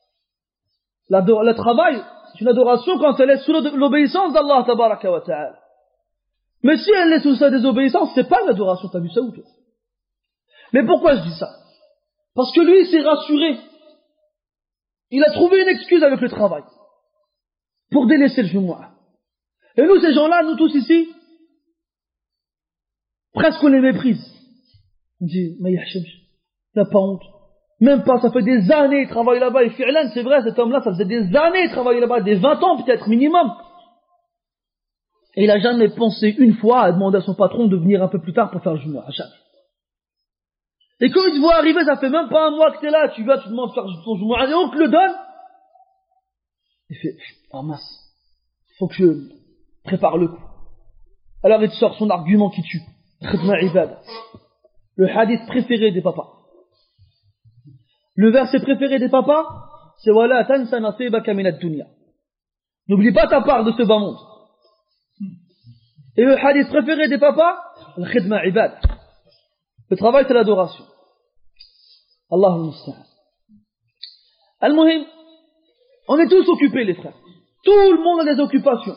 Le travail, c'est une adoration quand elle est sous l'obéissance d'Allah tabaraka wa ta'ala. Mais si elle est sous sa désobéissance, c'est pas l'adoration, t'as vu ça ou toi? Mais pourquoi je dis ça? Parce que lui, il s'est rassuré. Il a trouvé une excuse avec le travail pour délaisser le Jumu'ah. Et nous, ces gens-là, nous tous ici, presque on les méprise. On dit, mais il n'a pas honte. Même pas, ça fait des années, il travaille là-bas. Et fi'lan, c'est vrai, cet homme-là, ça faisait des années, il travaillait là-bas, des 20 ans peut-être minimum. Et il n'a jamais pensé une fois à demander à son patron de venir un peu plus tard pour faire le Jumu'ah. Jamais. Et quand il te voit arriver, ça fait même pas un mois que t'es là, tu vas, tu demandes de faire ton Jumu'ah, et on te le donne. Il fait, oh mince, faut que je prépare le coup. Alors il te sort son argument qui tue. Khidma ibad. Le hadith préféré des papas. Le verset préféré des papas, c'est Wala tansa nasibaka min ad-dunya. N'oublie pas ta part de ce bas monde. Et le hadith préféré des papas, le khidma ibad. Le travail, c'est l'adoration. Allahul musta'an. Al-Muhim, on est tous occupés, les frères. Tout le monde a des occupations.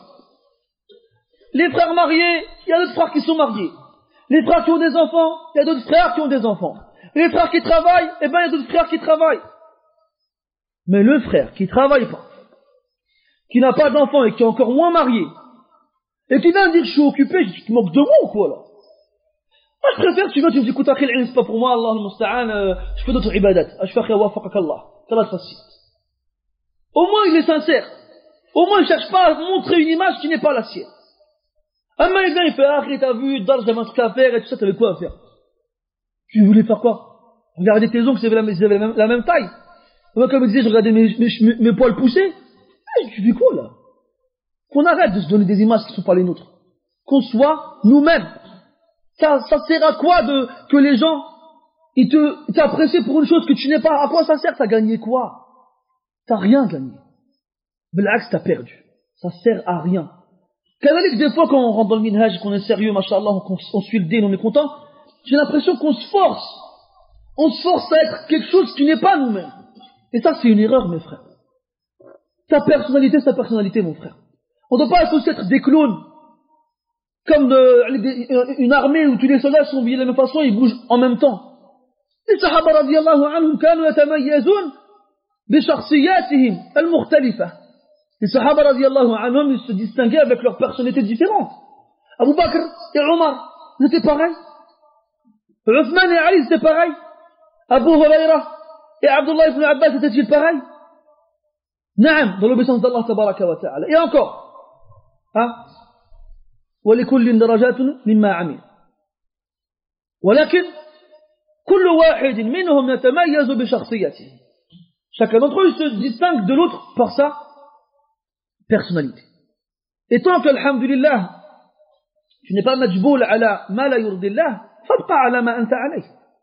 Les frères mariés, il y a d'autres frères qui sont mariés. Les frères qui ont des enfants, il y a d'autres frères qui ont des enfants. Les frères qui travaillent, eh ben il y a d'autres frères qui travaillent. Mais le frère qui travaille pas, qui n'a pas d'enfant et qui est encore moins marié, et qui vient dire je suis occupé, tu te moques de moi ou quoi là? Moi je préfère, tu me dis écoute akhil, c'est pas pour moi, Allah al-musta'an, je fais d'autres ibadat, je fais akhil wafaqak Allah, qu'Allah te facilite. Au moins il est sincère, au moins il cherche pas à montrer une image qui n'est pas la sienne. Un mec il fait akhil, t'as vu, j'avais un truc à faire et tout ça, t'avais quoi à faire? Tu voulais faire quoi? Regarder tes ongles, ils avaient la même taille. Moi comme je disais, je regardais mes poils poussés. Tu fais quoi là? Qu'on arrête de se donner des images qui ne sont pas les nôtres. Qu'on soit nous-mêmes. Ça sert à quoi que les gens t'apprécient pour une chose que tu n'es pas? À quoi ça sert? T'as gagné quoi? T'as rien gagné. Blax, t'as perdu. Ça sert à rien. Qu'avec des fois quand on rentre dans le minhaj, qu'on est sérieux, machallah, on suit le dîn, on est content, j'ai l'impression qu'on se force. On se force à être quelque chose qui n'est pas nous-mêmes. Et ça, c'est une erreur, mes frères. Ta personnalité, c'est ta personnalité, mon frère. On ne doit pas tous être des clones. Comme une armée où tous les soldats sont habillés de la même façon, ils bougent en même temps. Les Sahaba radiyallahu anhum kanu yatamayazun bi shakhsiyatihim al-mukhtalifa. Les Sahaba radiyallahu anhum, ils se distinguaient avec leurs personnalités différentes. Abu Bakr et Omar, ils étaient pareils. Uthman et Ali, c'était pareil. Abu Huraira et Abdullah ibn Abbas, étaient-ils pareils? Naam, dans l'obéissance d'Allah tabaraka wa ta'ala. Et encore, hein? وَلِكُلٍّ دَرَجَاتٌ مِمَّا عَمِلَ وَلَكِنْ كُلُّ وَاحِدٍ مِنْهُمْ يَتَمَيَّزُ بِشَخْصِيَّتِهِ. Chacun d'entre eux se distingue de l'autre par sa personnalité. Et tant que, alhamdulillah, tu n'es pas majboul ala ma la yurdillah, fabqa ala ma anta alayh.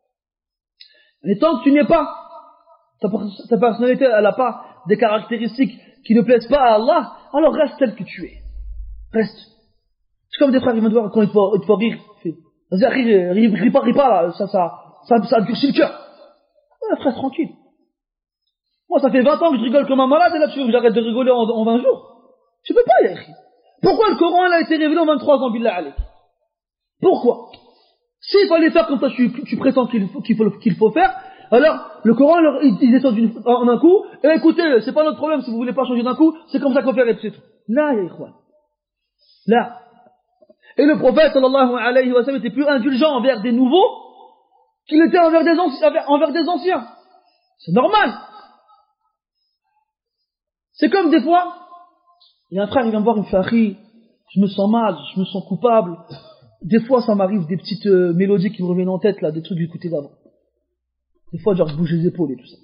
Et tant que tu n'es pas, ta personnalité, elle n'a pas des caractéristiques qui ne plaisent pas à Allah, alors reste tel que tu es. Reste. C'est comme des frères, ils vont te voir quand il te faut rire. Vas-y, ris pas, là, ça durcit le cœur. Ouais, frère, tranquille. Moi, ça fait 20 ans que je rigole comme un malade, et là, tu veux que j'arrête de rigoler en 20 jours? Tu peux pas y aller. Pourquoi le Coran, il a été révélé en 23 ans, billah alayk? Pourquoi? S'il fallait faire comme ça, tu prétends qu'il faut faire, alors, le Coran, il descend en un coup, et écoutez, c'est pas notre problème si vous voulez pas changer d'un coup, c'est comme ça qu'on fait, et c'est tout. Là, ya ikhwan. Là. Et le prophète, sallallahu alayhi wa sallam, était plus indulgent envers des nouveaux qu'il était envers des anciens. C'est normal. C'est comme des fois, il y a un frère, il vient me voir, il me fait, Akhi, je me sens mal, je me sens coupable. Des fois, ça m'arrive des petites mélodies qui me reviennent en tête, là, des trucs que j'écoutais d'avant. Des fois, genre, je bouge les épaules et tout ça.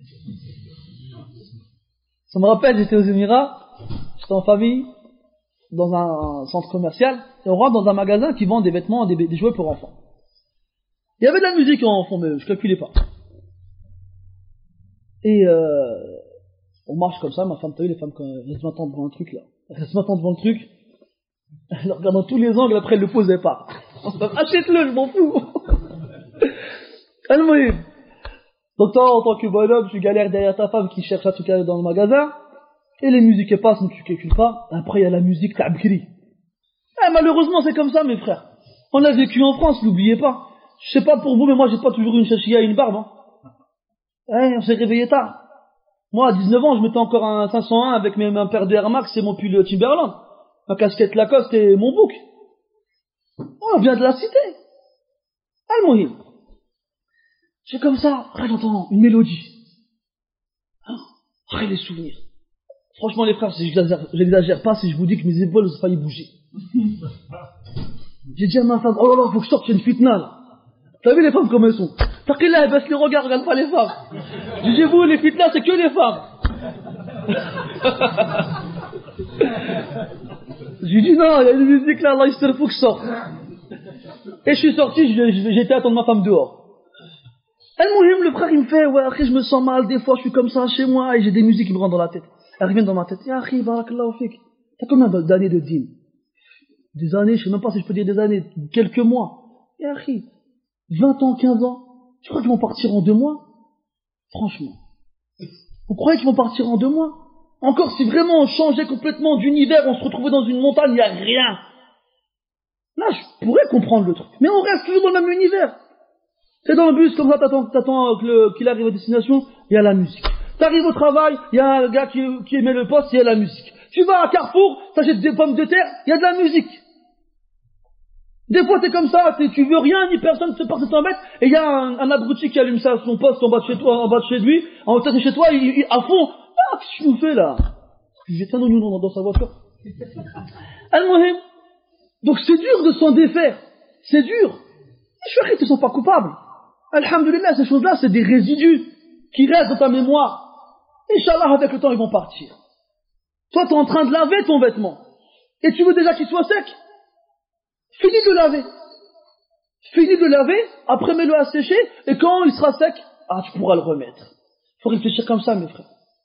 Ça me rappelle, j'étais aux Émirats, j'étais en famille, dans un centre commercial, et on rentre dans un magasin qui vend des vêtements, des jouets pour enfants. Il y avait de la musique en fond, mais je calculais pas. Et on marche comme ça, ma femme, t'as vu les femmes, quand elles se m'attendent devant un truc là. Elles se m'attendent devant le truc, elles regardent dans tous les angles, après elles le posaient pas. Achète-le, je m'en fous. Al-Muhim. Donc toi, en tant que bonhomme, tu galères derrière ta femme qui cherche à tout caler dans le magasin, et les musiques passent, mais tu calcules pas. Après, il y a la musique ta'bkiri. Malheureusement, c'est comme ça, mes frères. On a vécu en France, n'oubliez pas. Je sais pas pour vous, mais moi, j'ai pas toujours une chachia et une barbe. On s'est réveillé tard. Moi, à 19 ans, je mettais encore un 501 avec un paire de Air Max et mon pull Timberland. Ma casquette Lacoste et mon bouc. On vient de la cité. Al-Muhim. C'est comme ça, j'entends une mélodie. Après les souvenirs. Franchement les frères, j'exagère pas si je vous dis que mes épaules ont failli bouger. J'ai dit à ma femme, oh là là, faut que je sorte, c'est une fitna là. T'as vu les femmes comme elles sont? Taqillah, elle baisse les regards, regarde pas les femmes. J'ai dit, vous, les fitnas, c'est que les femmes. J'ai dit, non, il y a une musique là, Allah, il faut que je sorte. Et je suis sorti, j'étais à attendre ma femme dehors. Al-Muhim, le frère, il me fait, ouais, après, je me sens mal, des fois, je suis comme ça chez moi, et j'ai des musiques qui me rentrent dans la tête. Elles reviennent dans ma tête. Ya akhi, barakallahu fik. T'as combien d'années de dîn? des années, je sais même pas si je peux dire des années, quelques mois. Et après, 20 ans, 15 ans, tu crois qu'ils vont partir en 2 mois? Franchement. Vous croyez qu'ils vont partir en 2 mois? Encore si vraiment on changeait complètement d'univers, on se retrouvait dans une montagne, il n'y a rien. Là, je pourrais comprendre le truc. Mais on reste toujours dans le même univers. T'es dans le bus, comme ça, t'attends qu'il arrive à destination, il y a la musique. T'arrives au travail, il y a un gars qui émet le poste, il y a la musique. Tu vas à Carrefour, t'achètes des pommes de terre, il y a de la musique. Des fois, t'es comme ça, tu veux rien, ni personne, tu pars de 100 mètres, et il y a un abruti qui allume ça à son poste en bas de chez toi, en bas de chez lui, en hauteur de chez toi, à fond. Ah, qu'est-ce que tu nous fais là? J'ai un oignon dans sa voiture. Al-Muhim. Donc c'est dur de s'en défaire. C'est dur. Les shahid ne sont pas coupables. Alhamdulillah, ces choses-là, c'est des résidus qui restent dans ta mémoire. Inch'Allah, avec le temps, ils vont partir. Toi, tu es en train de laver ton vêtement. Et tu veux déjà qu'il soit sec. Finis de laver. Finis de laver, après mets-le à sécher, et quand il sera sec, tu pourras le remettre. Il faut réfléchir comme ça, mes frères.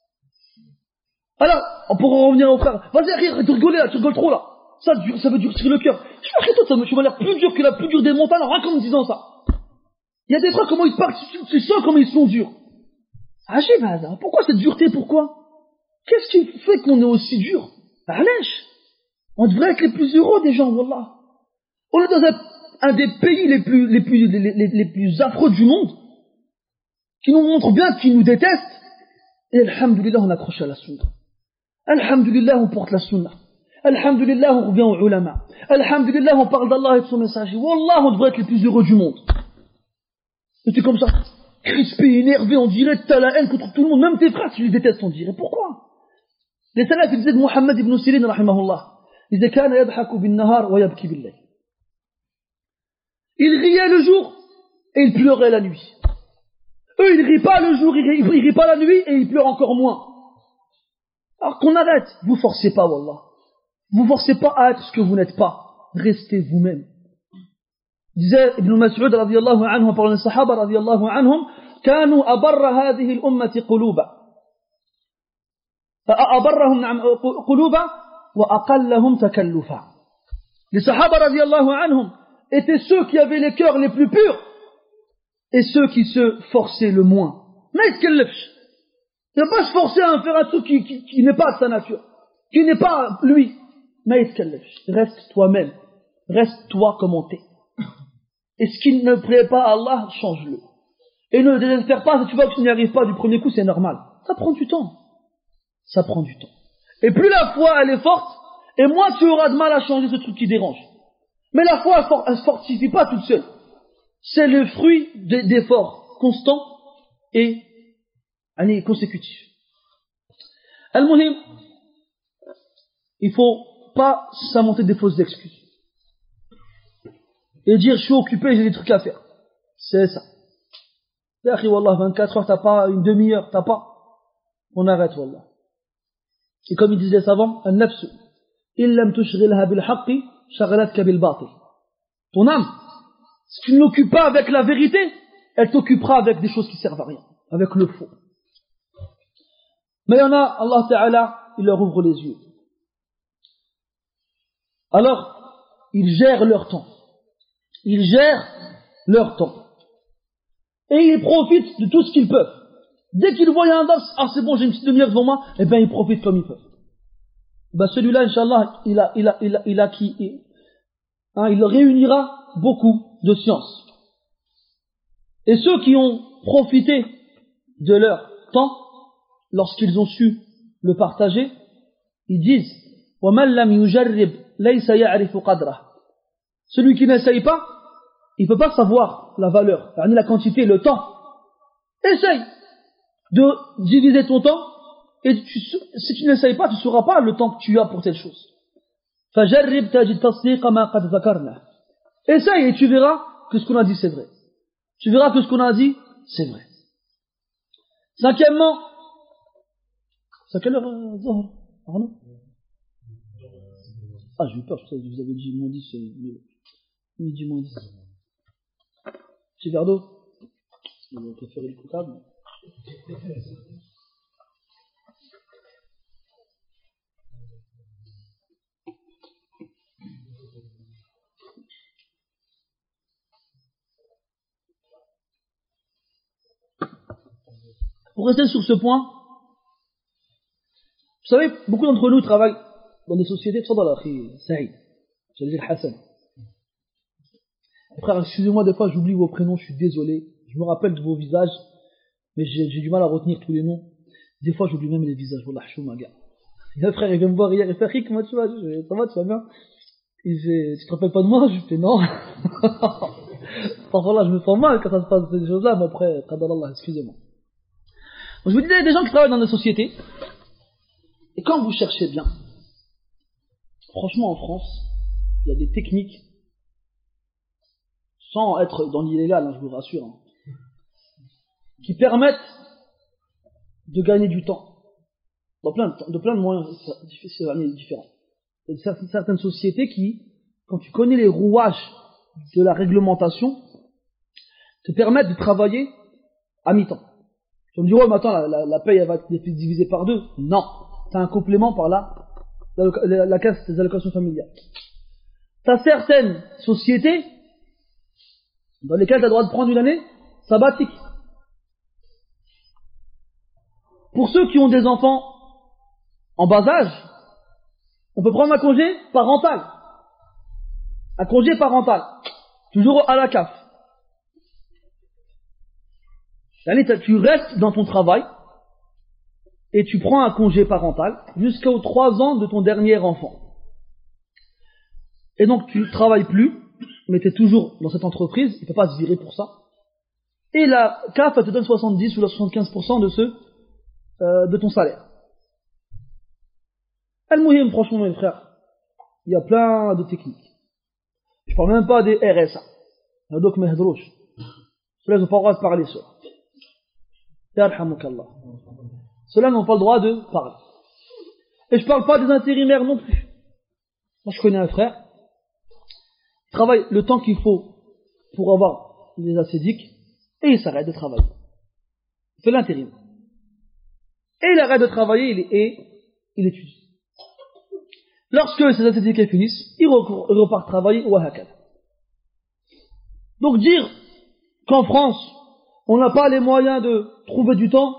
Alors, on pourra revenir au frère. Vas-y, arrête de rigoler là, tu rigoles trop là. Ça veut durcir le cœur. Tu m'as l'air plus dur que la plus dure des montagnes, rien qu'en me disant ça. Il y a des trucs, comment ils partent, tu sens comment ils sont durs. Ajib, pourquoi cette dureté, pourquoi? Qu'est-ce qui fait qu'on est aussi dur? Allèche. On devrait être les plus heureux des gens, wallah. On est dans un des pays les plus affreux du monde, qui nous montre bien qu'ils nous détestent, et alhamdulillah, on accroche à la sunna. Alhamdulillah, on porte la sunna. Alhamdulillah, on revient aux ulama. Alhamdulillah, on parle d'Allah et de son messager. Wallah, on devrait être les plus heureux du monde. Et tu es comme ça, crispé, énervé, on dirait que tu as la haine contre tout le monde, même tes frères, tu les détestes, on dirait. Pourquoi? Les salafs, ils disaient de Muhammad ibn Sirin, rahimahullah. Ils disaient, kana yadhaku bin nahar wa yabki billayl. Il riait le jour et il pleurait la nuit. Eux, ils rient pas le jour, ils rient pas la nuit et ils pleurent encore moins. Alors qu'on arrête. Vous forcez pas, wallah. Vous forcez pas à être ce que vous n'êtes pas. Restez vous-même. Disait Ibn Mas'ud radiyallahu anhu en parlant des Sahaba radiyallahu anhum, كانوا أبر هذه الأمة قلوبا أبرهم قلوبا وأقلهم تكلفا. Les Sahaba radiyallahu anhum étaient ceux qui avaient les cœurs les plus purs et ceux qui se forçaient le moins. Mais il ne va pas se forcer à faire un truc qui n'est pas de sa nature, qui n'est pas lui. Mais reste toi-même, reste toi comme on t'est. Et ce qui ne plaît pas à Allah, change-le. Et ne désespère pas, si tu vois que tu n'y arrives pas du premier coup, c'est normal. Ça prend du temps. Ça prend du temps. Et plus la foi elle est forte, et moins tu auras de mal à changer ce truc qui dérange. Mais la foi elle se fortifie pas toute seule. C'est le fruit d'efforts constants et consécutifs. Al-Muhim, il faut pas s'inventer des fausses excuses. Et dire, je suis occupé, j'ai des trucs à faire. C'est ça. Ya'akhi, wallah, 24 heures, t'as pas, une demi-heure, t'as pas. On arrête, wallah. Et comme il disait les savants, an-nafsu, illam tushghilha bil haqqi, shaghalatka bil batil. Ton âme, si tu ne l'occupes pas avec la vérité, elle t'occupera avec des choses qui servent à rien, avec le faux. Mais il y en a, Allah Ta'ala, il leur ouvre les yeux. Alors, ils gèrent leur temps. Ils gèrent leur temps. Et ils profitent de tout ce qu'ils peuvent. Dès qu'ils voient un dars, c'est bon, j'ai une petite demi-heure devant moi, eh bien ils profitent comme ils peuvent. Celui-là, Inch'Allah, il réunira beaucoup de sciences. Et ceux qui ont profité de leur temps, lorsqu'ils ont su le partager, ils disent وَمَنْ لَمْ يُجَرِّبْ لَيْسَ يَعْرِفُ قَدْرَهُ. Celui qui n'essaye pas, il ne peut pas savoir la valeur, la quantité, le temps. Essaye de diviser ton temps, et si tu n'essayes pas, tu ne sauras pas le temps que tu as pour telle chose. فَجَرِّبْ تَجِدْ تَصْدِيقَ مَا قَدْ ذَكَرْنَا. Essaye et tu verras que ce qu'on a dit c'est vrai. Tu verras que ce qu'on a dit c'est vrai. Cinquièmement, c'est à quelle heure Zohar? Pardon? J'ai eu peur, je sais, vous avez dit moins 10, midi moins 10. Petit verre d'eau? Vous préférez le potable? Pour rester sur ce point, vous savez, beaucoup d'entre nous travaillent dans des sociétés, Saïd, j'allais dire Hassan. Frère, excusez-moi, des fois j'oublie vos prénoms, je suis désolé. Je me rappelle de vos visages, mais j'ai du mal à retenir tous les noms. Des fois j'oublie même les visages. Wallah, chou, ma gars. Le frère, il vient me voir hier, il fait Rick, comment tu vas? Ça va, tu vas bien? Il fait, tu te rappelles pas de moi? Je fais non. Parfois là, je me sens mal quand ça se passe ces choses-là, mais après, qadar excusez-moi. Donc, je vous disais, il y a des gens qui travaillent dans des sociétés, et quand vous cherchez bien, franchement en France, il y a des techniques, sans être dans l'illégal, je vous rassure, qui permettent de gagner du temps, de plein de moyens différents. Il y a certaines sociétés qui, quand tu connais les rouages de la réglementation, te permettent de travailler à mi-temps. Tu vas me dire, ouais, mais attends, la paye, elle va être divisée par 2. Non. C'est un complément par la caisse des allocations familiales. T'as certaines sociétés dans lesquelles tu as le droit de prendre une année sabbatique. Pour ceux qui ont des enfants en bas âge, on peut prendre un congé parental. Un congé parental. Toujours à la CAF. Tu restes dans ton travail et tu prends un congé parental jusqu'aux 3 ans de ton dernier enfant. Et donc tu ne travailles plus, mais tu es toujours dans cette entreprise, il ne peut pas se virer pour ça. Et la CAF, elle te donne 70 ou 75% de ton salaire. Al-Muhim, franchement, mes frères, il y a plein de techniques. Je parle même pas des RSA. Donc, mehdrouch. Ceux-là, ils n'ont pas le droit de parler, ceux-là. Yarhamukallah. Ceux-là n'ont pas le droit de parler. Et je parle pas des intérimaires non plus. Moi, je connais un frère, il travaille le temps qu'il faut pour avoir les acédiques, et il s'arrête de travailler. Il fait l'intérim. Et il arrête de travailler, il étudie. Lorsque ces acédiques finissent, il repart travailler au Hakad. Donc dire qu'en France, on n'a pas les moyens de trouver du temps,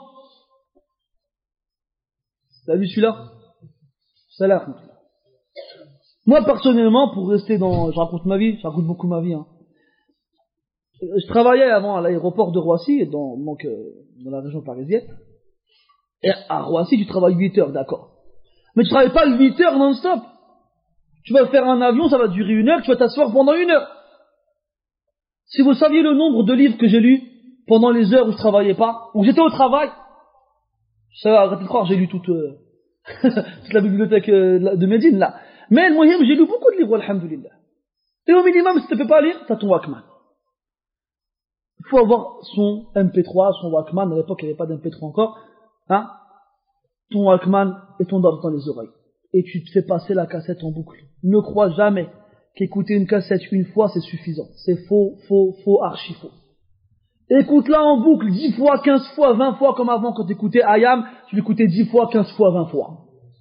t'as vu celui-là? Ça l'a raconté. Moi, personnellement, pour rester je raconte beaucoup ma vie, Je travaillais avant à l'aéroport de Roissy, dans la région parisienne. Et à Roissy, tu travailles 8 heures, d'accord. Mais tu travailles pas 8 heures non-stop. Tu vas faire un avion, ça va durer 1 heure, tu vas t'asseoir pendant 1 heure. Si vous saviez le nombre de livres que j'ai lus pendant les heures où je travaillais pas, où j'étais au travail, ça va, arrêtez de croire, j'ai lu toute la bibliothèque de Médine, là. Mais moi, j'ai lu beaucoup de livres, alhamdoulilah. Et au minimum, si tu ne peux pas lire, t'as ton Walkman. Il faut avoir son MP3, son Walkman. À l'époque, il n'y avait pas d'MP3 encore. Ton Walkman et ton doigt dans les oreilles. Et tu te fais passer la cassette en boucle. Ne crois jamais qu'écouter une cassette une fois, c'est suffisant. C'est faux, archi faux. Écoute-la en boucle 10 fois, 15 fois, 20 fois, comme avant quand tu écoutais Ayam, tu l'écoutais 10 fois, 15 fois, 20 fois.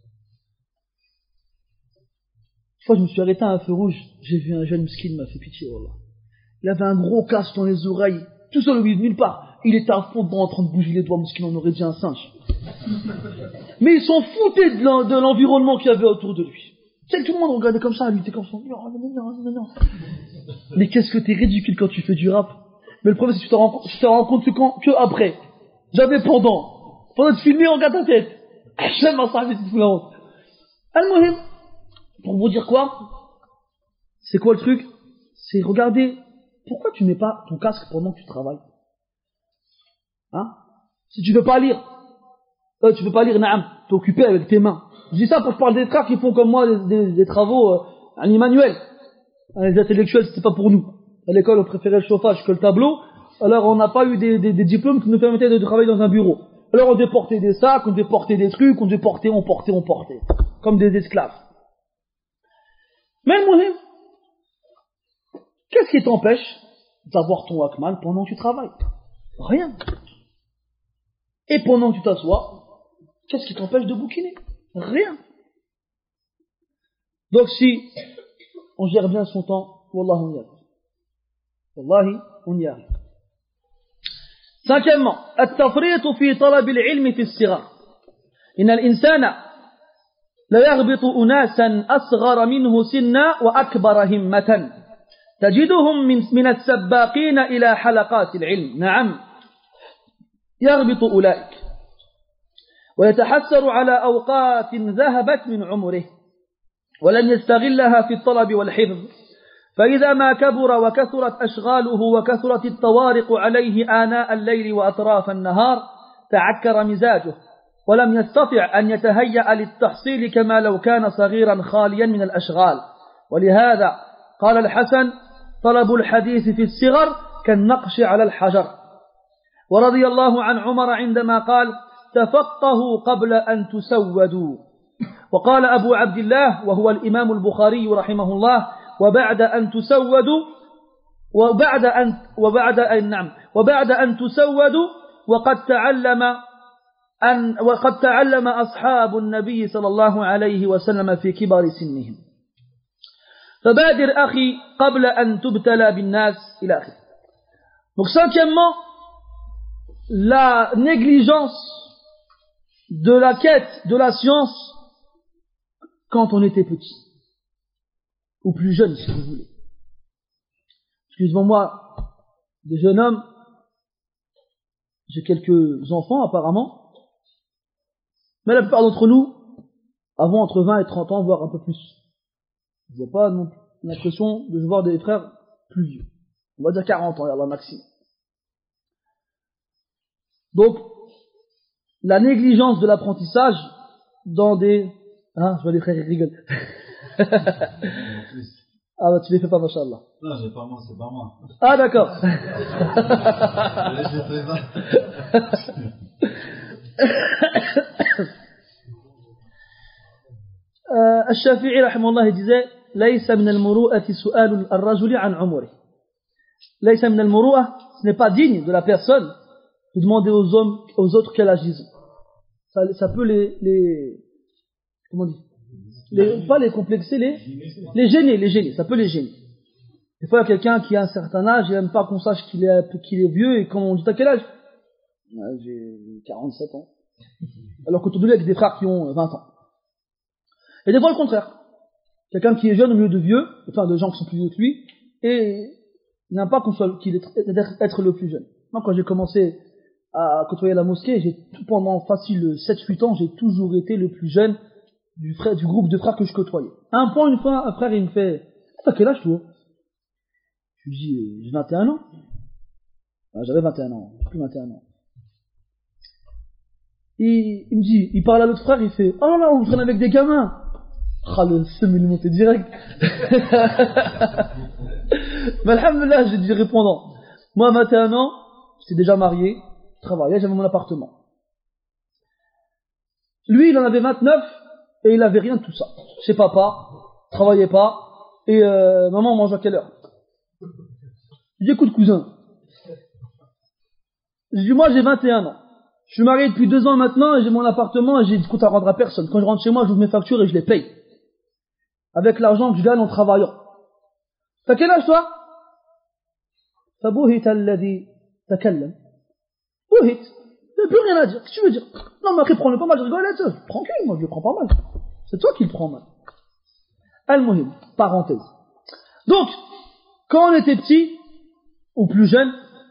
Une fois, je me suis arrêté à un feu rouge, j'ai vu un jeune miskin, il m'a fait pitié, wallah. Il avait un gros casque dans les oreilles, tout seul au milieu de nulle part. Il était à fond dedans en train de bouger les doigts, miskin, on aurait dit un singe. Mais ils s'en foutaient de l'environnement qu'il y avait autour de lui. Tu sais, tout le monde regardait comme ça, lui était comme ça. Non. Mais qu'est-ce que t'es ridicule quand tu fais du rap. Mais le problème, c'est que tu te rends compte que après. J'avais pendant de filmer, regarde ta tête. J'aime ma salle, c'est toute la honte. Al-Muhim, pour vous dire quoi? C'est quoi le truc? C'est regarder, pourquoi tu mets pas ton casque pendant que tu travailles? Si tu veux pas lire, naam, t'es occupé avec tes mains. Je dis ça pour que je parle des frères qui font comme moi des travaux manuels. Les intellectuels, c'était pas pour nous. À l'école, on préférait le chauffage que le tableau. Alors, on n'a pas eu des diplômes qui nous permettaient de travailler dans un bureau. Alors, on déportait des sacs, on déportait des trucs, on portait. Comme des esclaves. Mais moi, qu'est-ce qui t'empêche d'avoir ton Walkman pendant que tu travailles? Rien. Et pendant que tu t'assois, qu'est-ce qui t'empêche de bouquiner? Rien. Donc si on gère bien son temps, Wallah, on y arrive. Wallahi, on y arrive. Cinquièmement, التفريط في طلب العلم في الصغر. إن الإنسان لا يغبط أناسا أصغر منه سنا وأكبر همة تجدهم من السباقين إلى حلقات العلم. نعم، يغبط أولئك ويتحسر على أوقات ذهبت من عمره ولم يستغلها في الطلب والحفظ، فإذا ما كبر وكثرت أشغاله وكثرت الطوارق عليه آناء الليل وأطراف النهار تعكر مزاجه ولم يستطع أن يتهيأ للتحصيل كما لو كان صغيرا خاليا من الأشغال. ولهذا قال الحسن: طلب الحديث في الصغر كالنقش على الحجر. ورضي الله عن عمر عندما قال: تفقهوا قبل أن تسودوا. وقال أبو عبد الله وهو الإمام البخاري رحمه الله: وبعد أن تسودوا وبعد أن تسودوا وقد تعلم أصحاب النبي صلى الله عليه وسلم في كبر سنهم. فبادر أخي قبل أن تبتلى بالناس إلى آخره. Donc cinquièmement, la négligence de la quête de la science quand on était petit, ou plus jeune si vous voulez. Excusez-moi, moi, des jeunes hommes, j'ai quelques enfants apparemment, mais la plupart d'entre nous avons entre 20 et 30 ans, voire un peu plus. Je vois pas non plus l'impression de voir des frères plus vieux. On va dire 40 ans, Allah maximum. Donc, la négligence de l'apprentissage dans des... Hein, je vois les frères, ils rigolent. Ah bah tu les fais pas, machallah. Non, j'ai pas moi, c'est pas moi. Ah d'accord. الشافعي رحمه الله disait: ليس من المروءة سؤال الرجل عن عمره. ليس من المروءة, ce n'est pas digne de la personne de demander aux hommes, aux autres quel âge ils ont. Ça peut les comment on dit, pas les complexer, les gêner, ça peut les gêner. Des fois, il y a quelqu'un qui a un certain âge, il n'aime pas qu'on sache qu'il est vieux, et quand on dit: t'as quel âge? J'ai 47 ans. Alors qu'aujourd'hui, il y a des frères qui ont 20 ans. Et des fois, le contraire. Quelqu'un qui est jeune au milieu de vieux, enfin de gens qui sont plus vieux que lui, et il n'aime pas qu'il être le plus jeune. Moi, quand j'ai commencé à côtoyer la mosquée, pendant facile 7-8 ans, j'ai toujours été le plus jeune du groupe de frères que je côtoyais. À un point, une fois, un frère, il me fait: t'as quel âge, toi? Je lui dis: j'ai 21 ans. J'avais 21 ans, plus 21 ans. Et il me dit, il parle à l'autre frère, il fait: oh là, on traîne avec des gamins. Ah, le seum, il est monté direct. Mais alhamdoulilah, j'ai dit répondant: moi, à 21 ans, j'étais déjà marié, je travaillais, j'avais mon appartement. Lui, il en avait 29, et il avait rien de tout ça. Chez papa, travaillait pas, et maman, on mange à quelle heure? Je dis: écoute, cousin. Je dis: moi, j'ai 21 ans. Je suis marié depuis 2 ans maintenant, et j'ai mon appartement, et j'ai du compte à rendre à personne. Quand je rentre chez moi, j'ouvre mes factures et je les paye. Avec l'argent que je gagne en travaillant. T'as quel âge, toi? Fabouhit alladhi takallam. Bouhit. Il n'y a plus rien à dire. Qu'est-ce que tu veux dire? Non, mais après, prends-le pas mal, je rigole, tranquille, moi, je le prends pas mal. C'est toi qui le prends mal. Al-Muhim, parenthèse. Donc, quand on était petit, ou plus jeune,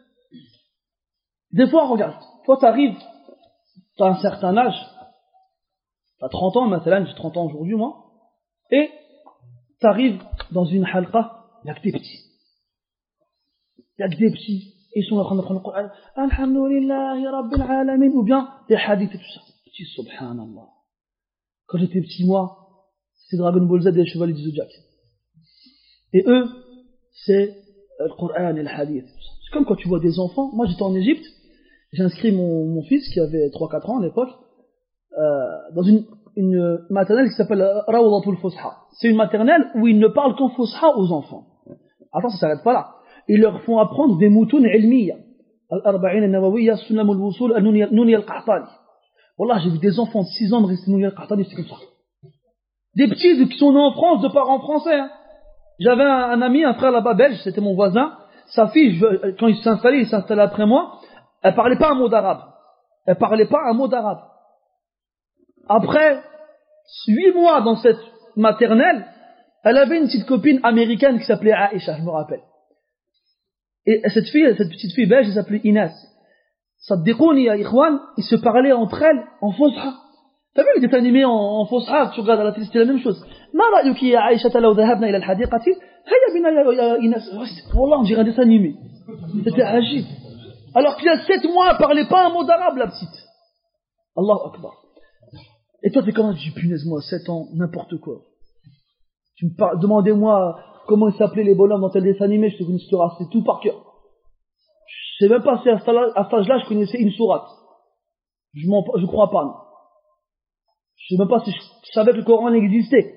des fois, regarde, toi, t'arrives, t'as un certain âge, t'as 30 ans, maintenant, j'ai 30 ans aujourd'hui, moi, et t'arrives dans une halqa, il n'y a que des petits. Il n'y a que des petits. Ils sont en train d'apprendre le Coran. Alhamdulillahi Rabbil Alamin. Ou bien des hadiths et tout ça. Petit, subhanallah. Quand j'étais petit, moi, c'est Dragon Ball Z et les Chevaliers du Zodiac. Et eux, c'est le Coran et le hadith. C'est comme quand tu vois des enfants. Moi, j'étais en Égypte. J'ai inscrit mon fils, qui avait 3-4 ans à l'époque, dans une maternelle qui s'appelle Rawdatul Fusha. C'est une maternelle où ils ne parlent qu'en Fusha aux enfants. Attends, ça s'arrête pas là. Ils leur font apprendre des moutoun ilmiya. Al-Arba'in al-Nawawiyya, Sunnam al-Wusul, al-Nuni al-Qahtani. Wallah, j'ai vu des enfants de 6 ans de rester Nuni al-Qahtani, c'est comme ça. Des petits qui sont nés en France, de parents français. Hein. J'avais un ami, un frère là-bas belge, c'était mon voisin. Sa fille, quand il s'est installé après moi. Elle parlait pas un mot d'arabe. Elle parlait pas un mot d'arabe. Après 8 mois dans cette maternelle, elle avait une petite copine américaine qui s'appelait Aïcha, je me rappelle. Et cette petite fille belge, elle s'appelait Inès. Saddiqouni ya ikhwan, ils se parlaient entre elles en Fosha. T'as vu les dessins animés en Fosha, tu regardes à la télé, c'était la même chose. Ma ra'yuki ya Aïcha law dhahabna ila al-hadiqati, hayya bina ya Inès. Wallah, on dirait un dessin animé. C'était agile. Alors qu'il y a 7 mois, elle parlait pas un mot d'arabe, la petite. Allahu Akbar. Et toi, t'es comment? Je dis, punaise, moi, 7 ans, n'importe quoi. Tu me parles, demandez-moi comment ils s'appelaient les bonhommes dans tel dessin animé, je te connais c'est tout par cœur. Je sais même pas si à cet âge-là, je connaissais une sourate. Je crois pas, non. Je sais même pas si je savais que le Coran existait.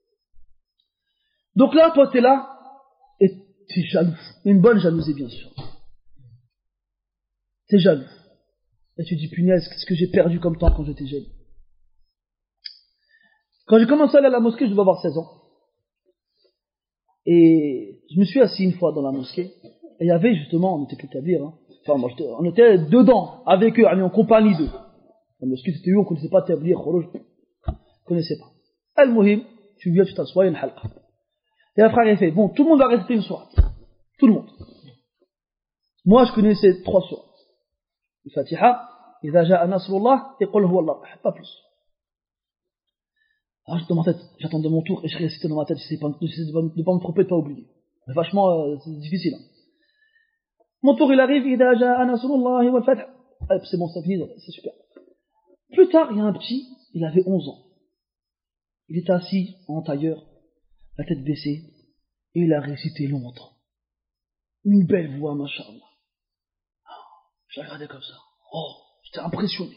Donc là, toi, t'es là, et t'es jaloux. Une bonne jalousie, bien sûr. T'es jaloux. Et tu dis, punaise, qu'est-ce que j'ai perdu comme temps quand j'étais jeune. Quand j'ai commencé à aller à la mosquée, je devais avoir 16 ans. Et je me suis assis une fois dans la mosquée. Et il y avait justement, on était qu'établir, hein. Enfin, moi, on était dedans, avec eux, en compagnie d'eux. La mosquée, c'était eux, on connaissait pas tablir, on connaissait pas. Al-Muhim, tu viens, tu t'assois, il y a une halqa. Et un frère, il fait, bon, tout le monde va rester une soirée. Tout le monde. Moi, je connaissais 3 sourates. Al-Fatiha, Idha ja'a nasrullah, et Qul huwa Allah, pas plus. Alors, dans ma tête, j'attendais mon tour, et je récitais dans ma tête, j'essayais de pas me tromper, de pas oublier. Mais vachement, c'est difficile, hein. Mon tour, il arrive, Idha ja'a nasrullah, wal fath. C'est bon, ça finit, c'est super. Plus tard, il y a un petit, il avait 11 ans. Il était assis en tailleur, la tête baissée, et il a récité longtemps. Une belle voix, machallah. Je l'ai regardé comme ça. Oh, j'étais impressionné.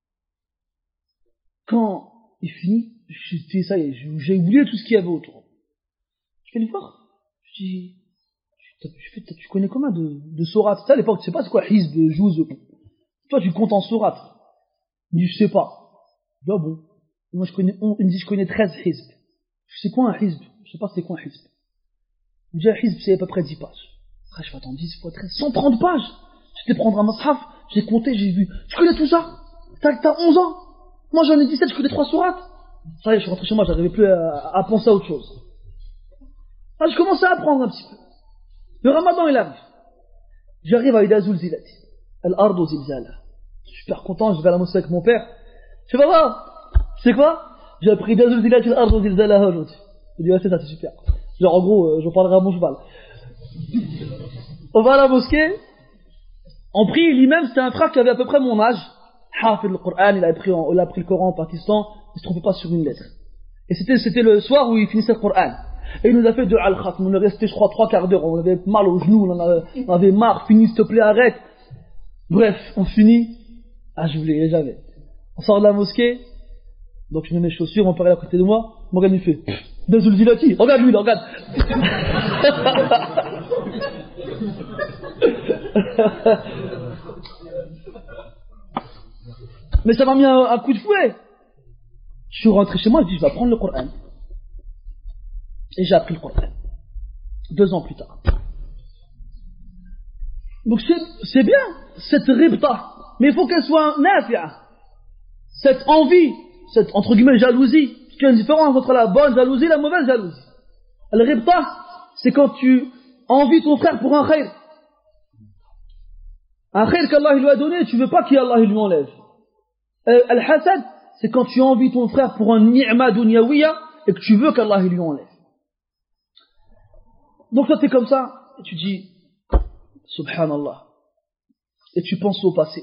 Quand il finit, j'étais, ça y est, j'ai oublié tout ce qu'il y avait autour. Je vais le voir. Je dis, tu connais combien de sourates? Ça, à l'époque, tu sais pas c'est quoi, hizb, jouz. Toi, tu comptes en sourates. Il dit, je sais pas. Je dis, ah bon. Moi, il me dit, je connais 13 hizb. Je sais quoi un hizb? Je sais pas c'est quoi un hizb. Il me dit, un hizb, c'est à peu près 10 pages. Après, je fais, attends, 10 fois 13, 130 pages. J'étais prendre un mashaf, j'ai compté, j'ai vu. Tu connais tout ça? T'as 11 ans? Moi, j'en ai 17, je connais 3 sourates. Ça y est, je suis rentré chez moi, j'arrivais plus à penser à autre chose. Alors, je commençais à apprendre un petit peu. Le ramadan, il arrive. J'arrive à Idazul Zilati. Al-Ardu Zilzala. Super content, je vais à la mosquée avec mon père. Je fais, papa, tu sais quoi? J'ai appris Idazul Zilati, Al-Ardu Zilzala aujourd'hui. Je dis, ouais, c'est ça, c'est super. Genre, en gros, j'en parlerai à mon cheval. On va à la mosquée. On prie, l'imam, c'était un frère qui avait à peu près mon âge. Hafid al-Qur'an, il a pris le Coran au Pakistan, il se trompait pas sur une lettre. Et c'était le soir où il finissait le Qur'an. Et il nous a fait de al-Khatm, on est resté, je crois, 3 quarts d'heure, on avait mal aux genoux, on avait marre, finis, s'il te plaît, arrête. Bref, on finit. Ah, je voulais jamais. On sort de la mosquée, donc je mets mes chaussures, mon père est à côté de moi, mon gars il fait, Dazul Zilati, regarde lui, regarde. Mais ça m'a mis un coup de fouet. Je suis rentré chez moi, je dis je vais apprendre le Coran. Et j'ai appris le Coran. 2 ans plus tard. Donc c'est bien cette ribta, mais il faut qu'elle soit nafi'a. Cette envie, cette entre guillemets jalousie, parce qu'il y a une différence entre la bonne jalousie et la mauvaise jalousie. La ribta, c'est quand tu envies ton frère pour un khayr. Un khayr qu'Allah lui a donné, tu veux pas qu'Allah lui enlève. Al-hasad, c'est quand tu envies ton frère pour un ni'ma dunyawiya et que tu veux qu'Allah lui enlève. Donc toi t'es comme ça, et tu dis, subhanallah, et tu penses au passé.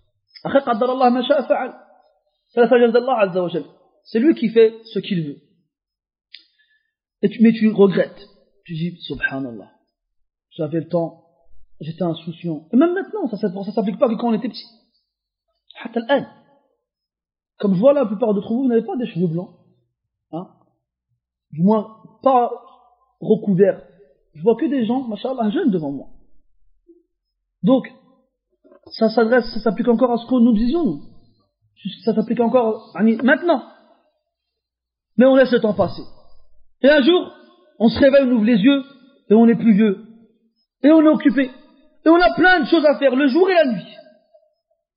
C'est lui qui fait ce qu'il veut. Mais tu regrettes. Tu dis, subhanallah, j'avais le temps, j'étais insouciant. Et même maintenant, ça s'applique pas que quand on était petit. Comme je vois là, la plupart d'entre vous, vous n'avez pas des cheveux blancs. Hein? Du moins, pas recouverts. Je vois que des gens, machallah, jeunes devant moi. Donc, ça s'applique encore à ce que nous disions, nous. Ça s'applique encore maintenant. Mais on laisse le temps passer. Et un jour, on se réveille, on ouvre les yeux, et on est plus vieux. Et on est occupé. Et on a plein de choses à faire, le jour et la nuit.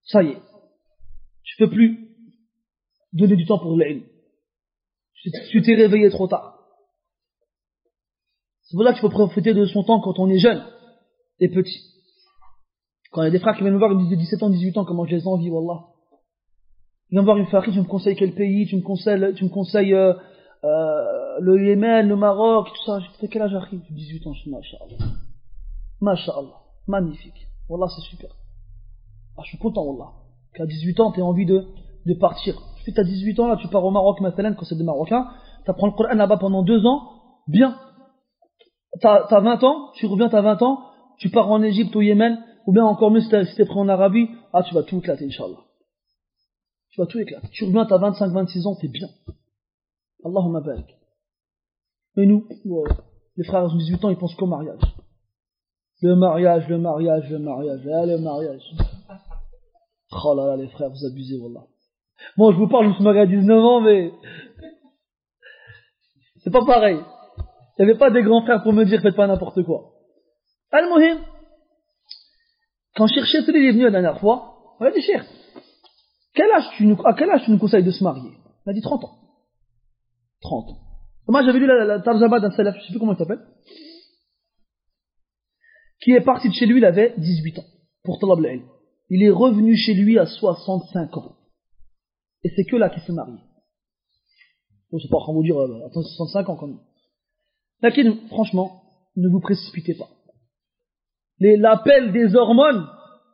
Ça y est. Tu peux plus donner du temps pour l'ilm. Tu t'es réveillé trop tard. C'est pour ça qu'il faut profiter de son temps quand on est jeune et petit. Quand il y a des frères qui viennent me voir, ils me disent de 17 ans, 18 ans, comment je les envie, wallah. Ils viennent me voir une frère, tu me conseilles quel pays, tu me conseilles le Yémen, le Maroc, tout ça. J'ai dit, quel âge j'arrive? 18 ans, je suis masha'Allah. Masha'Allah. Magnifique. Wallah, c'est super. Ah, je suis content, wallah. Qu'à 18 ans, tu as envie de partir. Tu as 18 ans, là, tu pars au Maroc, maintenant, quand c'est des Marocains, tu apprends le Coran là-bas pendant 2 ans, bien. T'as 20 ans, tu reviens, t'as 20 ans, tu pars en Égypte, au Yémen, ou bien encore mieux si t'es prêt en Arabie, ah, tu vas tout éclater, Inch'Allah. Tu vas tout éclater. Tu reviens, t'as 25, 26 ans, t'es bien. Allahumma barik. Mais nous, les frères de 18 ans, ils pensent qu'au mariage. Le mariage. Oh là là, les frères, vous abusez, wallah. Bon, je vous parle, je me suis marié à 19 ans, mais c'est pas pareil. Il n'y avait pas des grands frères pour me dire faites pas n'importe quoi. Al-Muhim, quand Cheikh Chetri est venu la dernière fois, on a dit Cheikh, à quel âge tu nous conseilles de se marier? Il a dit 30 ans. 30 ans. Moi j'avais lu la tarjama d'un salaf, je sais plus comment il s'appelle, qui est parti de chez lui, il avait 18 ans, pour talab al-ilm. Il est revenu chez lui à 65 ans. Et c'est que là qu'il s'est marié. Je ne sais pas comment vous dire, attends, 65 ans quand même. Laquelle, franchement, ne vous précipitez pas. L'appel des hormones,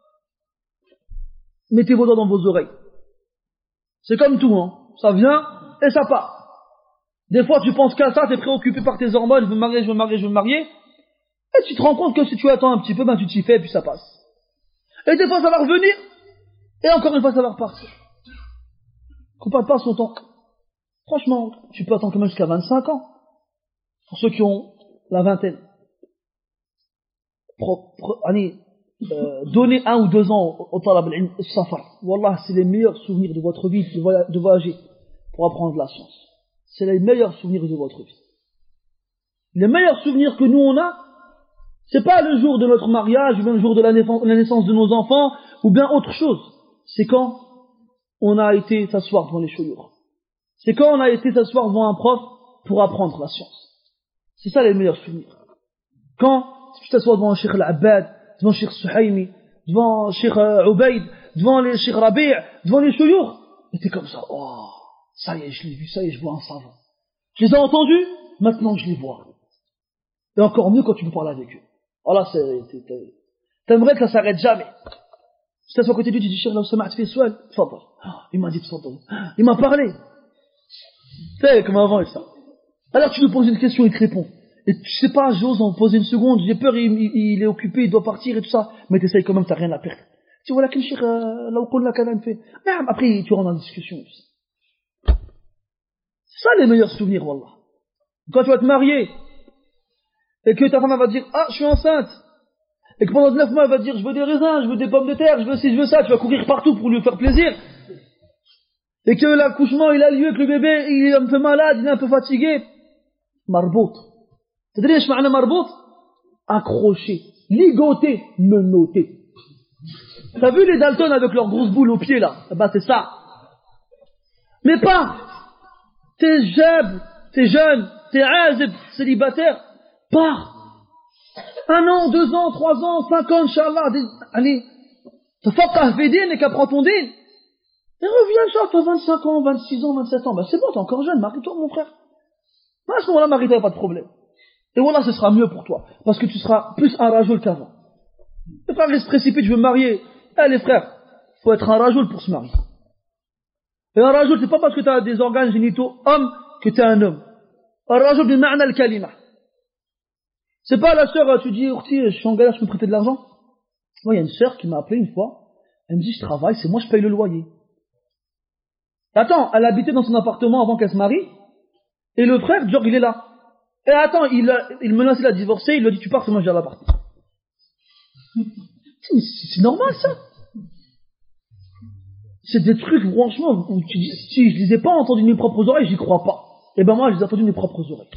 mettez vos doigts dans vos oreilles. C'est comme tout, hein. Ça vient et ça part. Des fois, tu penses qu'à ça, t'es préoccupé par tes hormones, je veux me marier. Et tu te rends compte que si tu attends un petit peu, ben tu t'y fais et puis ça passe. Et des fois, ça va revenir. Et encore une fois, ça va repartir. Qu'on ne perd pas son temps. Franchement, tu peux attendre quand même jusqu'à 25 ans. Pour ceux qui ont la vingtaine. Donnez 1 ou 2 ans au talab al-ilm safar. Wallah, c'est les meilleurs souvenirs de votre vie de voyager pour apprendre la science. C'est les meilleurs souvenirs de votre vie. Les meilleurs souvenirs que nous on a, c'est pas le jour de notre mariage, ou bien le jour de la naissance de nos enfants, ou bien autre chose. C'est quand on a été s'asseoir devant les chouyours. C'est quand on a été s'asseoir devant un prof pour apprendre la science. C'est ça les meilleurs souvenirs. Quand tu t'assois devant Cheikh Al-Abbad, devant Cheikh Suhaimi, devant Cheikh Ubaid, devant les Cheikh Rabi', devant les chouyours, et t'es comme ça, oh, ça y est, je l'ai vu, ça y est, je vois un savant. Je les ai entendus, maintenant je les vois. Et encore mieux quand tu peux parler avec eux. Voilà, t'aimerais que ça s'arrête jamais. Si t'assois à côté de lui, tu dis, Cheikh, là, Sama'at fi su'al, tfadal. Il m'a dit, tfadal. Il m'a parlé. Tu sais, comme avant et ça. Alors tu lui poses une question, il te répond. Et tu sais pas, j'ose en poser une seconde, j'ai peur, il est occupé, il doit partir et tout ça. Mais t'essayes quand même, t'as rien à perdre. Tu vois, là, quel Cheikh, là où qu'on l'a quand même fait. Après, tu rentres dans la discussion. C'est ça les meilleurs souvenirs, wallah. Quand tu vas te marier, et que ta femme va te dire, ah, je suis enceinte. Et que pendant 9 mois, elle va te dire, je veux des raisins, je veux des pommes de terre, je veux ci, je veux ça, tu vas courir partout pour lui faire plaisir. Et que l'accouchement, il a lieu, que le bébé, il est un peu malade, il est un peu fatigué. Marbout. Tu sais, je marbout? Accroché, ligoté, menotté. T'as vu les Dalton avec leurs grosses boules aux pieds, là? Bah, c'est ça. Mais pas. T'es jeune, t'es azib, célibataire. Pars. 1 an, 2 ans, 3 ans, 5 ans, Inch'Allah. Allez. Tafaqah fi din et qu'apprends ton din. Et reviens, ça, t'as 25 ans, 26 ans, 27 ans. Ben, c'est bon, t'es encore jeune, marie-toi, mon frère. À ce moment-là, marie-toi, pas de problème. Et voilà, ce sera mieux pour toi. Parce que tu seras plus un rajoul qu'avant. Les frères, ils se précipitent, je veux me marier. Eh, les frères, faut être un rajoul pour se marier. Et un rajoul, c'est pas parce que t'as des organes génitaux hommes que t'es un homme. Un rajoul, bi ma'na al-kalima. C'est pas la sœur, tu dis, Urti, je suis en galère, je peux me prêter de l'argent. Moi, il y a une sœur qui m'a appelé une fois. Elle me dit, je travaille, c'est moi, je paye le loyer. Attends, elle habitait dans son appartement avant qu'elle se marie. Et le frère, genre, il est là. Et attends, il menaçait de la divorcer, il lui a dit, tu pars, c'est moi, je gère l'appart. C'est normal, ça. C'est des trucs, franchement, où tu dis, si je les ai pas entendus de mes propres oreilles, j'y crois pas. Et ben moi, je les ai entendus de mes propres oreilles.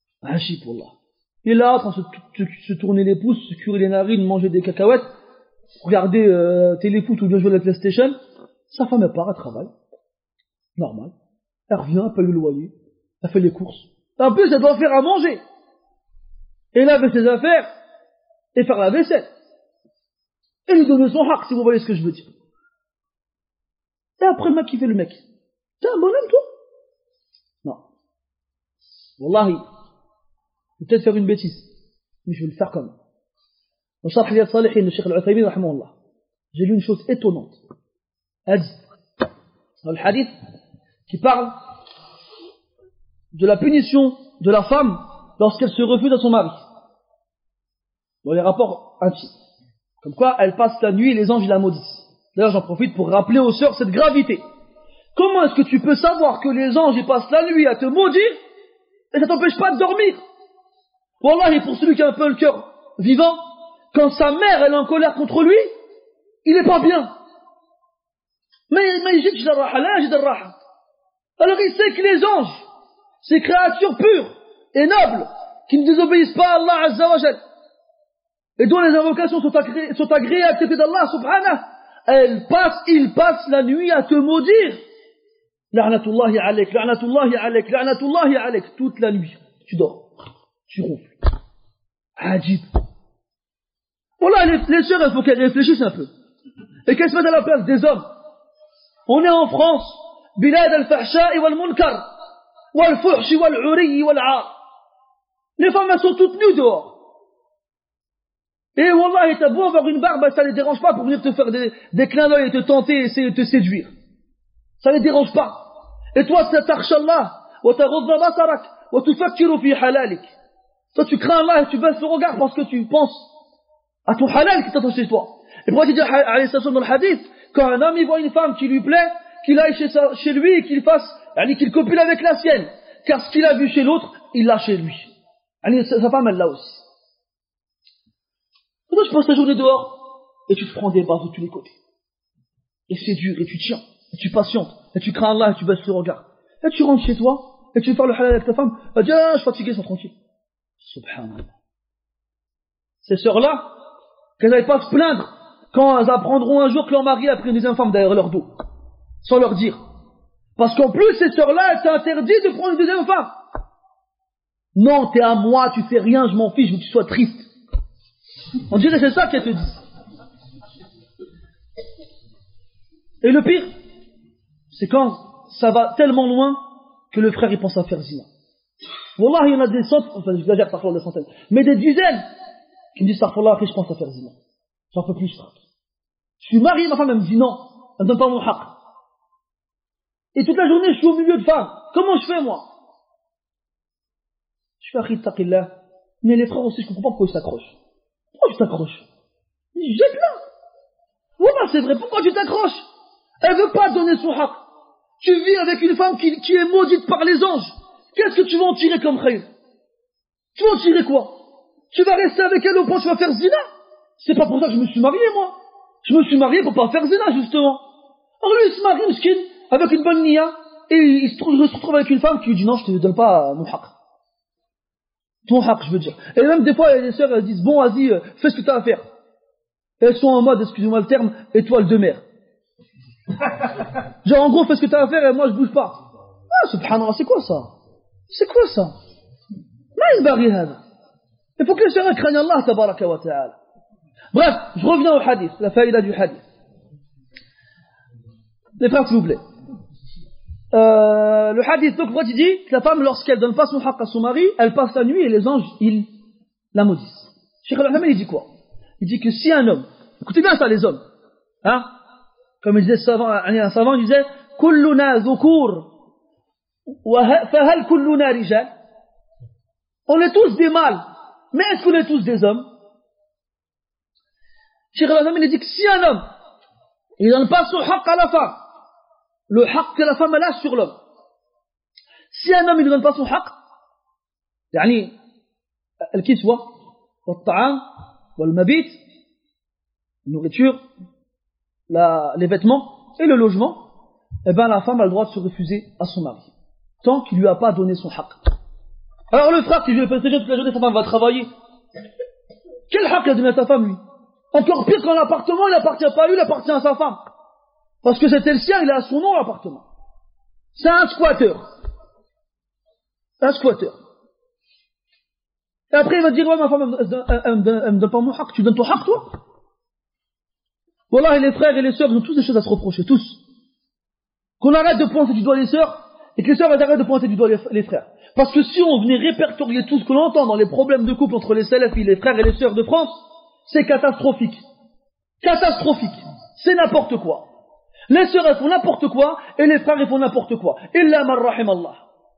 Hachi pour là. Il est là, en train de se tourner les pouces, se curer les narines, manger des cacahuètes. regarder téléfoot ou bien jouer à la PlayStation, sa femme elle part, elle travaille, normal, elle revient, elle paye le loyer, elle fait les courses, en plus elle doit faire à manger, et laver ses affaires, et faire la vaisselle, et lui donner son haq, si vous voyez ce que je veux dire. Et après le mec qui fait le mec, t'es un bonhomme toi? Non. Wallahi, je vais peut-être faire une bêtise, mais je vais le faire quand même. Dans Sharh Riyad Salihin, le Cheikh Al-Uthaymin, rahimahullah, j'ai lu une chose étonnante. Elle dit, dans le hadith, qui parle de la punition de la femme lorsqu'elle se refuse à son mari. Dans les rapports intimes. Comme quoi, elle passe la nuit et les anges la maudissent. D'ailleurs, j'en profite pour rappeler aux sœurs cette gravité. Comment est-ce que tu peux savoir que les anges ils passent la nuit à te maudire et ça t'empêche pas de dormir? Wallahi, pour celui qui a un peu le cœur vivant, quand sa mère elle est en colère contre lui, il est pas bien. Mais il alors il sait que les anges, ces créatures pures et nobles, qui ne désobéissent pas à Allah Azza wa Jal, et dont les invocations sont agréées à côté d'Allah subhanahu, ils passent la nuit à te maudire. La'natullahi alayk, la'natullahi alayk, la'natullahi alayk, toute la nuit. Tu dors, tu ronfles. Ajib. Voilà, les sœurs, il faut qu'elles réfléchissent un peu. Et qu'elles se mettent à la place des hommes. On est en France, bilad al-fahsha'i wal-munkar, wal-fuhshi wal-uriyi wal-'ar. Les femmes, elles sont toutes nues dehors. Et wallah, t'as beau avoir une barbe, ça les dérange pas pour venir te faire des clins d'œil et te tenter et essayer de te séduire. Ça les dérange pas. Et toi, takhshallah, wa taghudda basarak, wa tufakkiru fi halalik. Toi, tu crains Allah et tu baisses le regard parce que tu penses à ton halal qui t'attend chez toi. Et pourquoi tu dis, alayhi salam dans le hadith, quand un homme il voit une femme qui lui plaît, qu'il aille chez lui et qu'il qu'il copule avec la sienne. Car ce qu'il a vu chez l'autre, il l'a chez lui. Sa femme, elle l'a aussi. Toi, tu passes la journée dehors, et tu te prends des bases de tous les côtés. Et c'est dur, et tu tiens, et tu patientes, et tu crains Allah, et tu baisses le regard. Et tu rentres chez toi, et tu veux faire le halal avec ta femme, elle dit, ah, je suis fatigué, sois tranquille. Subhanallah. Ces sœurs-là, qu'elles n'aillent pas se plaindre quand elles apprendront un jour que leur mari a pris une deuxième femme derrière leur dos. Sans leur dire. Parce qu'en plus, ces sœurs-là, elles t'interdisent de prendre une deuxième femme. Non, t'es à moi, tu fais rien, je m'en fiche, je veux que tu sois triste. On dirait que c'est ça qu'elles te disent. Et le pire, c'est quand ça va tellement loin que le frère il pense à faire zina. Wallah, il y en a des centaines, enfin j'exagère parfois des centaines, mais des dizaines qui me disent parfois après je pense à faire zina. J'en peux plus, frère. Je suis marié, ma femme elle me dit non, elle me donne pas mon haq. Et toute la journée je suis au milieu de femmes. Comment je fais moi? Je fais akhi taqillah. Mais les frères aussi je comprends pas pourquoi ils s'accrochent. Pourquoi tu t'accroches? Jette-la. Voilà, c'est vrai, pourquoi tu t'accroches? Elle veut pas donner son haq. Tu vis avec une femme qui est maudite par les anges. Qu'est-ce que tu vas en tirer comme khayr? Tu vas en tirer quoi? Tu vas rester avec elle au point où tu vas faire zina? C'est pas pour ça que je me suis marié, moi. Je me suis marié pour pas faire zina, justement. Alors lui, il se marie, miskin, avec une bonne niya, et il se retrouve avec une femme qui lui dit non, je te donne pas mon haq. Ton haq, je veux dire. Et même des fois, les sœurs, elles disent, bon, vas-y, fais ce que t'as à faire. Et elles sont en mode, excusez-moi le terme, étoile de mer. Genre, en gros, fais ce que t'as à faire et moi, je bouge pas. Ah, subhanallah, c'est quoi ça? C'est quoi ça? Il faut que les sœurs craignent Allah, tabaraka wa ta'ala. Bref, je reviens au hadith, la faïda du hadith. Les frères, s'il vous plaît. Le hadith, donc, moi, tu dis que la femme, lorsqu'elle donne pas son haq à son mari, elle passe la nuit et les anges, ils la maudissent. Cheikh Al-Ahmed, il dit quoi? Il dit que si un homme, écoutez bien ça, les hommes, hein? Comme il disait un savant, il disait, kulluna dhukur, fahal kulluna rijal. On est tous des mâles, mais est-ce qu'on est tous des hommes? Cheikh Al-Ahmed, il dit que si un homme, il donne pas son haq à la femme, le haq que la femme elle a sur l'homme. Si un homme il ne donne pas son haq, يعني الكسوة والطعام والمبيت, la nourriture, les vêtements et le logement, eh ben la femme a le droit de se refuser à son mari tant qu'il lui a pas donné son haq. Alors le frère qui veut passer toute la journée, sa femme va travailler. Quel haq il a donné à sa femme lui? Encore pire quand l'appartement, il appartient pas à lui, il appartient à sa femme. Parce que c'était le sien, il a son nom, l'appartement. C'est un squatter. Un squatter. Et après, il va dire, ouais, ma femme, elle me donne pas mon haq. Tu donnes ton haq, toi? Voilà, et les frères et les sœurs, ils ont tous des choses à se reprocher, tous. Qu'on arrête de pointer du doigt les sœurs, et que les sœurs arrêtent de pointer du doigt les frères. Parce que si on venait répertorier tout ce que l'on entend dans les problèmes de couple entre les salafis, les frères et les sœurs de France, c'est catastrophique. Catastrophique. C'est n'importe quoi. Les sœurs, elles font n'importe quoi, et les frères, ils font n'importe quoi. Illa man rahim Allah.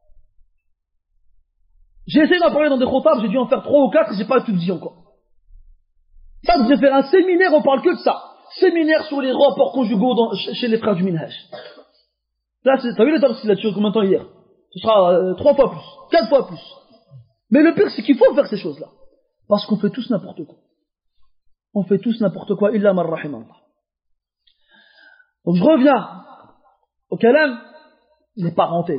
J'ai essayé d'en parler dans des khotabs, j'ai dû en faire 3 ou 4, j'ai pas tout dit encore. Ça, je vais faire un séminaire, on parle que de ça. Séminaire sur les rapports conjugaux chez les frères du Minhaj. Là, t'as vu les temps qu'il a tué combien de temps hier? Ce sera 3 fois plus, 4 fois plus. Mais le pire, c'est qu'il faut faire ces choses-là. Parce qu'on fait tous n'importe quoi. On fait tous n'importe quoi, illa man rahim Allah. Donc je reviens au kalam, les parenthèses.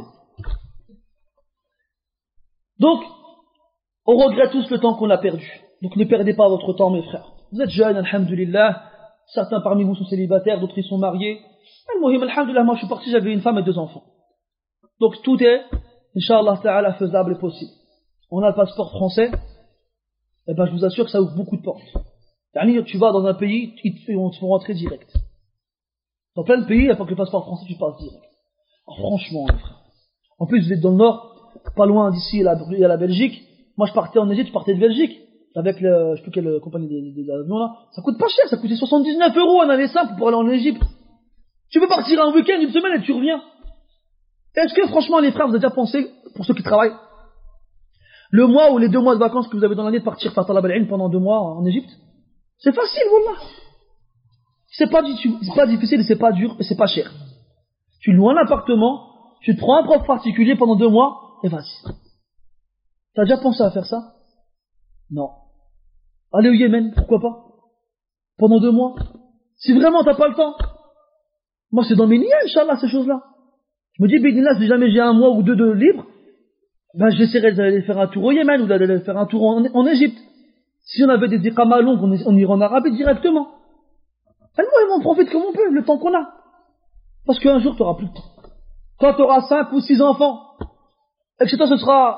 Donc, on regrette tous le temps qu'on a perdu. Donc ne perdez pas votre temps, mes frères. Vous êtes jeunes, alhamdulillah. Certains parmi vous sont célibataires, d'autres ils sont mariés. Al-Muhim, alhamdulillah, moi je suis parti, j'avais une femme et 2 enfants. Donc tout est, Inch'Allah ta'ala, faisable et possible. On a le passeport français, et ben je vous assure que ça ouvre beaucoup de portes. Tu vas dans un pays, on te fait rentrer direct. Dans plein de pays, il n'y a pas que le passeport français, tu passes direct. Alors, franchement, les frères. En plus, vous êtes dans le nord, pas loin d'ici, il y a la Belgique. Moi je partais en Égypte, je partais de Belgique. Avec je sais plus quelle compagnie des avions là. Ça coûte pas cher, ça coûtait 79 € un aller simple pour aller en Égypte. Tu peux partir un week-end, une semaine et tu reviens. Est-ce que franchement les frères, vous avez déjà pensé, pour ceux qui travaillent, le mois ou les 2 mois de vacances que vous avez dans l'année de partir faire talab al-ilm pendant 2 mois en Égypte? C'est facile, wallah. C'est pas difficile et c'est pas dur et c'est pas cher. Tu loues un appartement, tu te prends un prof particulier pendant 2 mois et vas-y. T'as déjà pensé à faire ça? Non. Aller au Yémen, pourquoi pas? Pendant 2 mois. Si vraiment t'as pas le temps. Moi c'est dans mes niais, Inch'Allah, ces choses-là. Je me dis, Bidinlah, si jamais j'ai 1 mois ou 2 de libre, ben j'essaierai d'aller faire un tour au Yémen ou d'aller faire un tour en Égypte. Si on avait des iqamas longues, on irait en Arabie directement. On profite comme on peut, le temps qu'on a. Parce qu'un jour t'auras plus de temps. Quand t'auras 5 ou 6 enfants, et que chez toi ce sera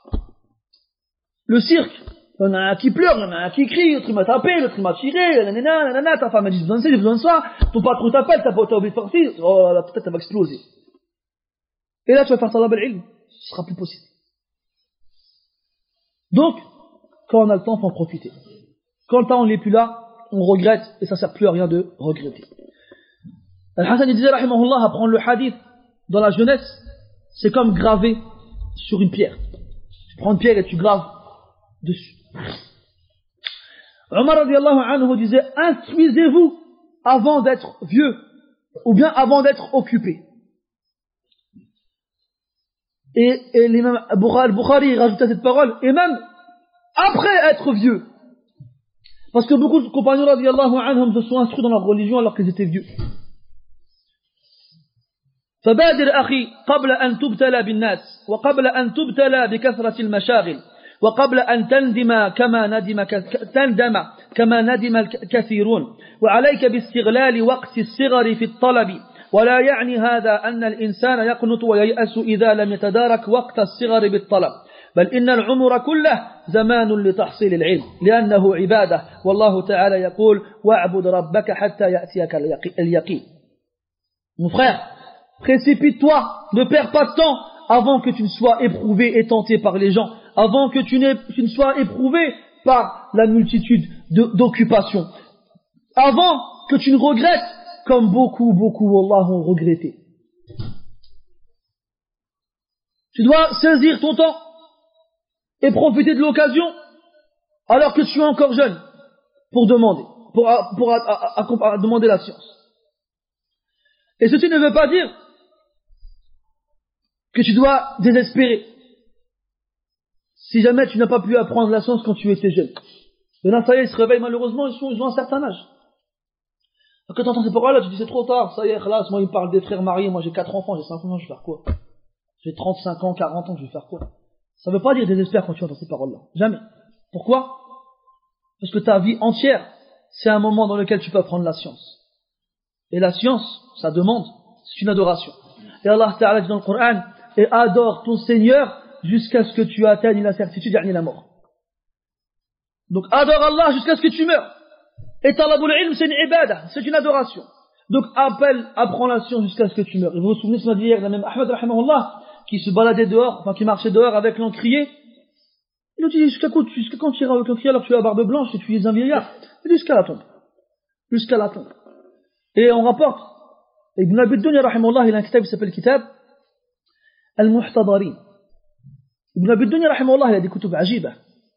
le cirque. Il y en a un qui pleure, il y en a un qui crie, l'autre il m'a tapé, l'autre il m'a tiré, nanana, ta femme a dit j'ai besoin de ça, j'ai besoin de ça, ton patron t'appelle, t'as oublié de faire ci, oh la tête elle va exploser. Et là tu vas faire talab al-ilm, ce sera plus possible. Donc, quand on a le temps, il faut en profiter. Quand le temps n'est plus là, on regrette, et ça sert plus à rien de regretter. Al-Hassan il disait, rahimahullah, à prendre le hadith dans la jeunesse, c'est comme graver sur une pierre. Tu prends une pierre et tu graves dessus. Omar radiallahu anhu disait, instruisez-vous avant d'être vieux, ou bien avant d'être occupé. Et l'imam al-Bukhari rajoutait à cette parole, et même après être vieux. Parce que beaucoup de compagnons radiallahu anhum se sont instruits dans leur religion alors qu'ils étaient vieux. فبادر أخي قبل أن تبتلى بالناس وقبل أن تبتلى بكثرة المشاغل وقبل أن تندم كما ندم الكثيرون وعليك باستغلال وقت الصغر في الطلب ولا يعني هذا أن الإنسان يقنط وييأس إذا لم يتدارك وقت الصغر بالطلب بل إن العمر كله زمان لتحصيل العلم لأنه عبادة والله تعالى يقول واعبد ربك حتى يأتيك اليقين. Mon frère, précipite-toi, ne perds pas de temps avant que tu ne sois éprouvé et tenté par les gens, avant que tu ne sois éprouvé par la multitude d'occupations, avant que tu ne regrettes comme beaucoup, Allah, ont regretté. Tu dois saisir ton temps et profiter de l'occasion alors que tu es encore jeune pour demander, pour demander la science. Et ceci ne veut pas dire que tu dois désespérer si jamais tu n'as pas pu apprendre la science quand tu étais jeune. Et là, ça y est, ils se réveillent malheureusement, ils ont un certain âge. Quand tu entends ces paroles-là, tu dis c'est trop tard, ça y est, là, moi ils me parlent des frères mariés, moi j'ai 4 enfants, j'ai 5 enfants, je vais faire quoi? J'ai 35 ans, 40 ans, je vais faire quoi? Ça ne veut pas dire désespère quand tu entends ces paroles-là. Jamais. Pourquoi? Parce que ta vie entière c'est un moment dans lequel tu peux apprendre la science. Et la science, ça demande, c'est une adoration. Et Allah Ta'ala dit dans le Coran, et adore ton Seigneur jusqu'à ce que tu atteignes la certitude, yani la mort. Donc adore Allah jusqu'à ce que tu meurs. Et talabul ilm, c'est une ibadah, c'est une adoration. Donc apprends la science jusqu'à ce que tu meurs. Et vous vous souvenez ce qu'on a dit hier, même Ahmed rahimahullah, qui se baladait dehors, enfin qui marchait dehors avec l'encrier. Il a dit jusqu'à quand tu iras avec l'encrier alors que tu as la barbe blanche et tu es un vieillard? Il dit jusqu'à la tombe. Jusqu'à la tombe. Et on rapporte, Ibn Abi Dunya rahimahullah, il a un kitab qui s'appelle Kitab Al-Muhtadarin. Ibn Abi Dunya rahimahullah, il a des kutub ajiba.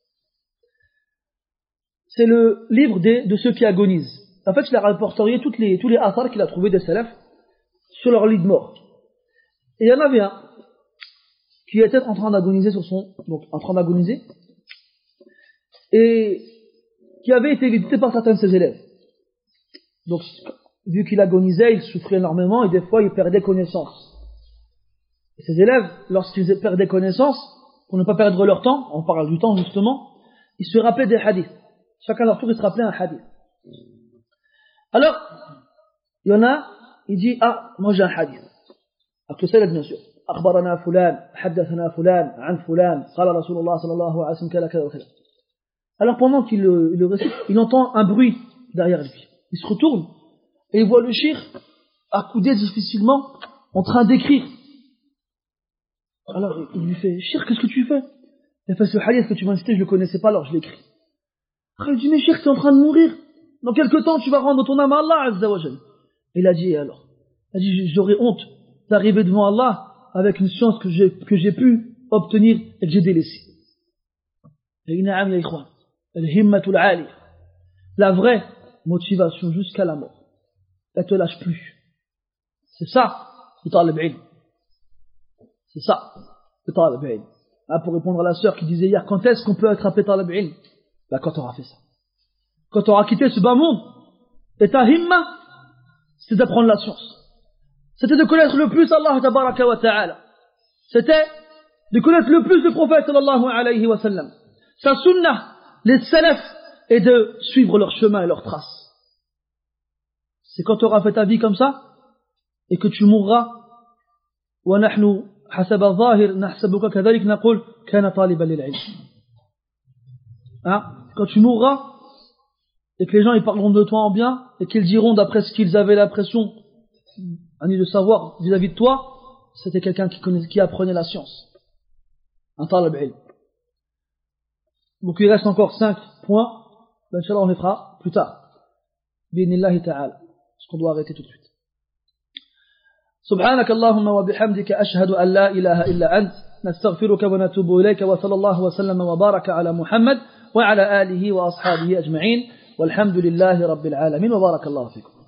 C'est le livre de ceux qui agonisent. En fait, il a rapporté tous les athars qu'il a trouvés des salafs sur leur lit de mort. Et il y en avait un qui était en train d'agoniser et qui avait été visité par certains de ses élèves. Donc, vu qu'il agonisait, il souffrait énormément et des fois il perdait connaissance. Et ses élèves, lorsqu'ils perdaient connaissance, pour ne pas perdre leur temps, on parle du temps justement, ils se rappelaient des hadiths. Chacun à leur tour, il se rappelait un hadith. Alors, il y en a, il dit, moi j'ai un hadith. Avec le salaf, bien sûr. أخبرنا فلان حدثنا فلان عن فلان قال رسول الله صلى الله عليه وسلم كذا كذا وكذا. Alors pendant qu'il le récite, il entend un bruit derrière lui. Il se retourne et il voit le shir accoudé difficilement en train d'écrire. Alors il lui fait, shir, qu'est-ce que tu fais? Il fait, ce hadith que tu m'as cité, je le connaissais pas, alors je l'écris. Après il dit, mais shir, tu es en train de mourir. Dans quelque temps tu vas rendre ton âme à Allah Azza wa Jal. Et il a dit, et alors? Il a dit, j'aurais honte d'arriver devant Allah avec une science que j'ai pu obtenir et que j'ai délaissée. La vraie motivation jusqu'à la mort, elle te lâche plus. C'est ça le talib ilm. C'est ça le talib ilm. Pour répondre à la sœur qui disait hier, quand est-ce qu'on peut attraper talib ilm? Quand tu auras fait ça, quand tu auras quitté ce bas monde. Et ta himma, c'est d'apprendre la science. C'était de connaître le plus Allah tabaraka wa ta'ala. C'était de connaître le plus le prophète sallallahu alayhi wa sallam. Sa sunnah, les salafs, et de suivre leur chemin et leurs traces. C'est quand tu auras fait ta vie comme ça, et que tu mourras, wa nahnu hasab al-zahir nahsabuka kadhalik naqul kana taliban lil-ilm. Quand tu mourras, et que les gens ils parleront de toi en bien, et qu'ils diront d'après ce qu'ils avaient l'impression de savoir vis-à-vis de toi, c'était quelqu'un qui apprenait la science. Un talib ilm. Donc il reste encore 5 points. Inch'Allah on les fera plus tard. Bi'idhnillahi ta'ala. Parce qu'on doit arrêter tout de suite. سبحانك اللهم وبحمدك أشهد أن لا إله إلا أنت نستغفرك ونتوب إليك وصلى الله وسلم وبارك على محمد وعلى آله وأصحابه أجمعين والحمد لله رب العالمين وبارك الله فيكم.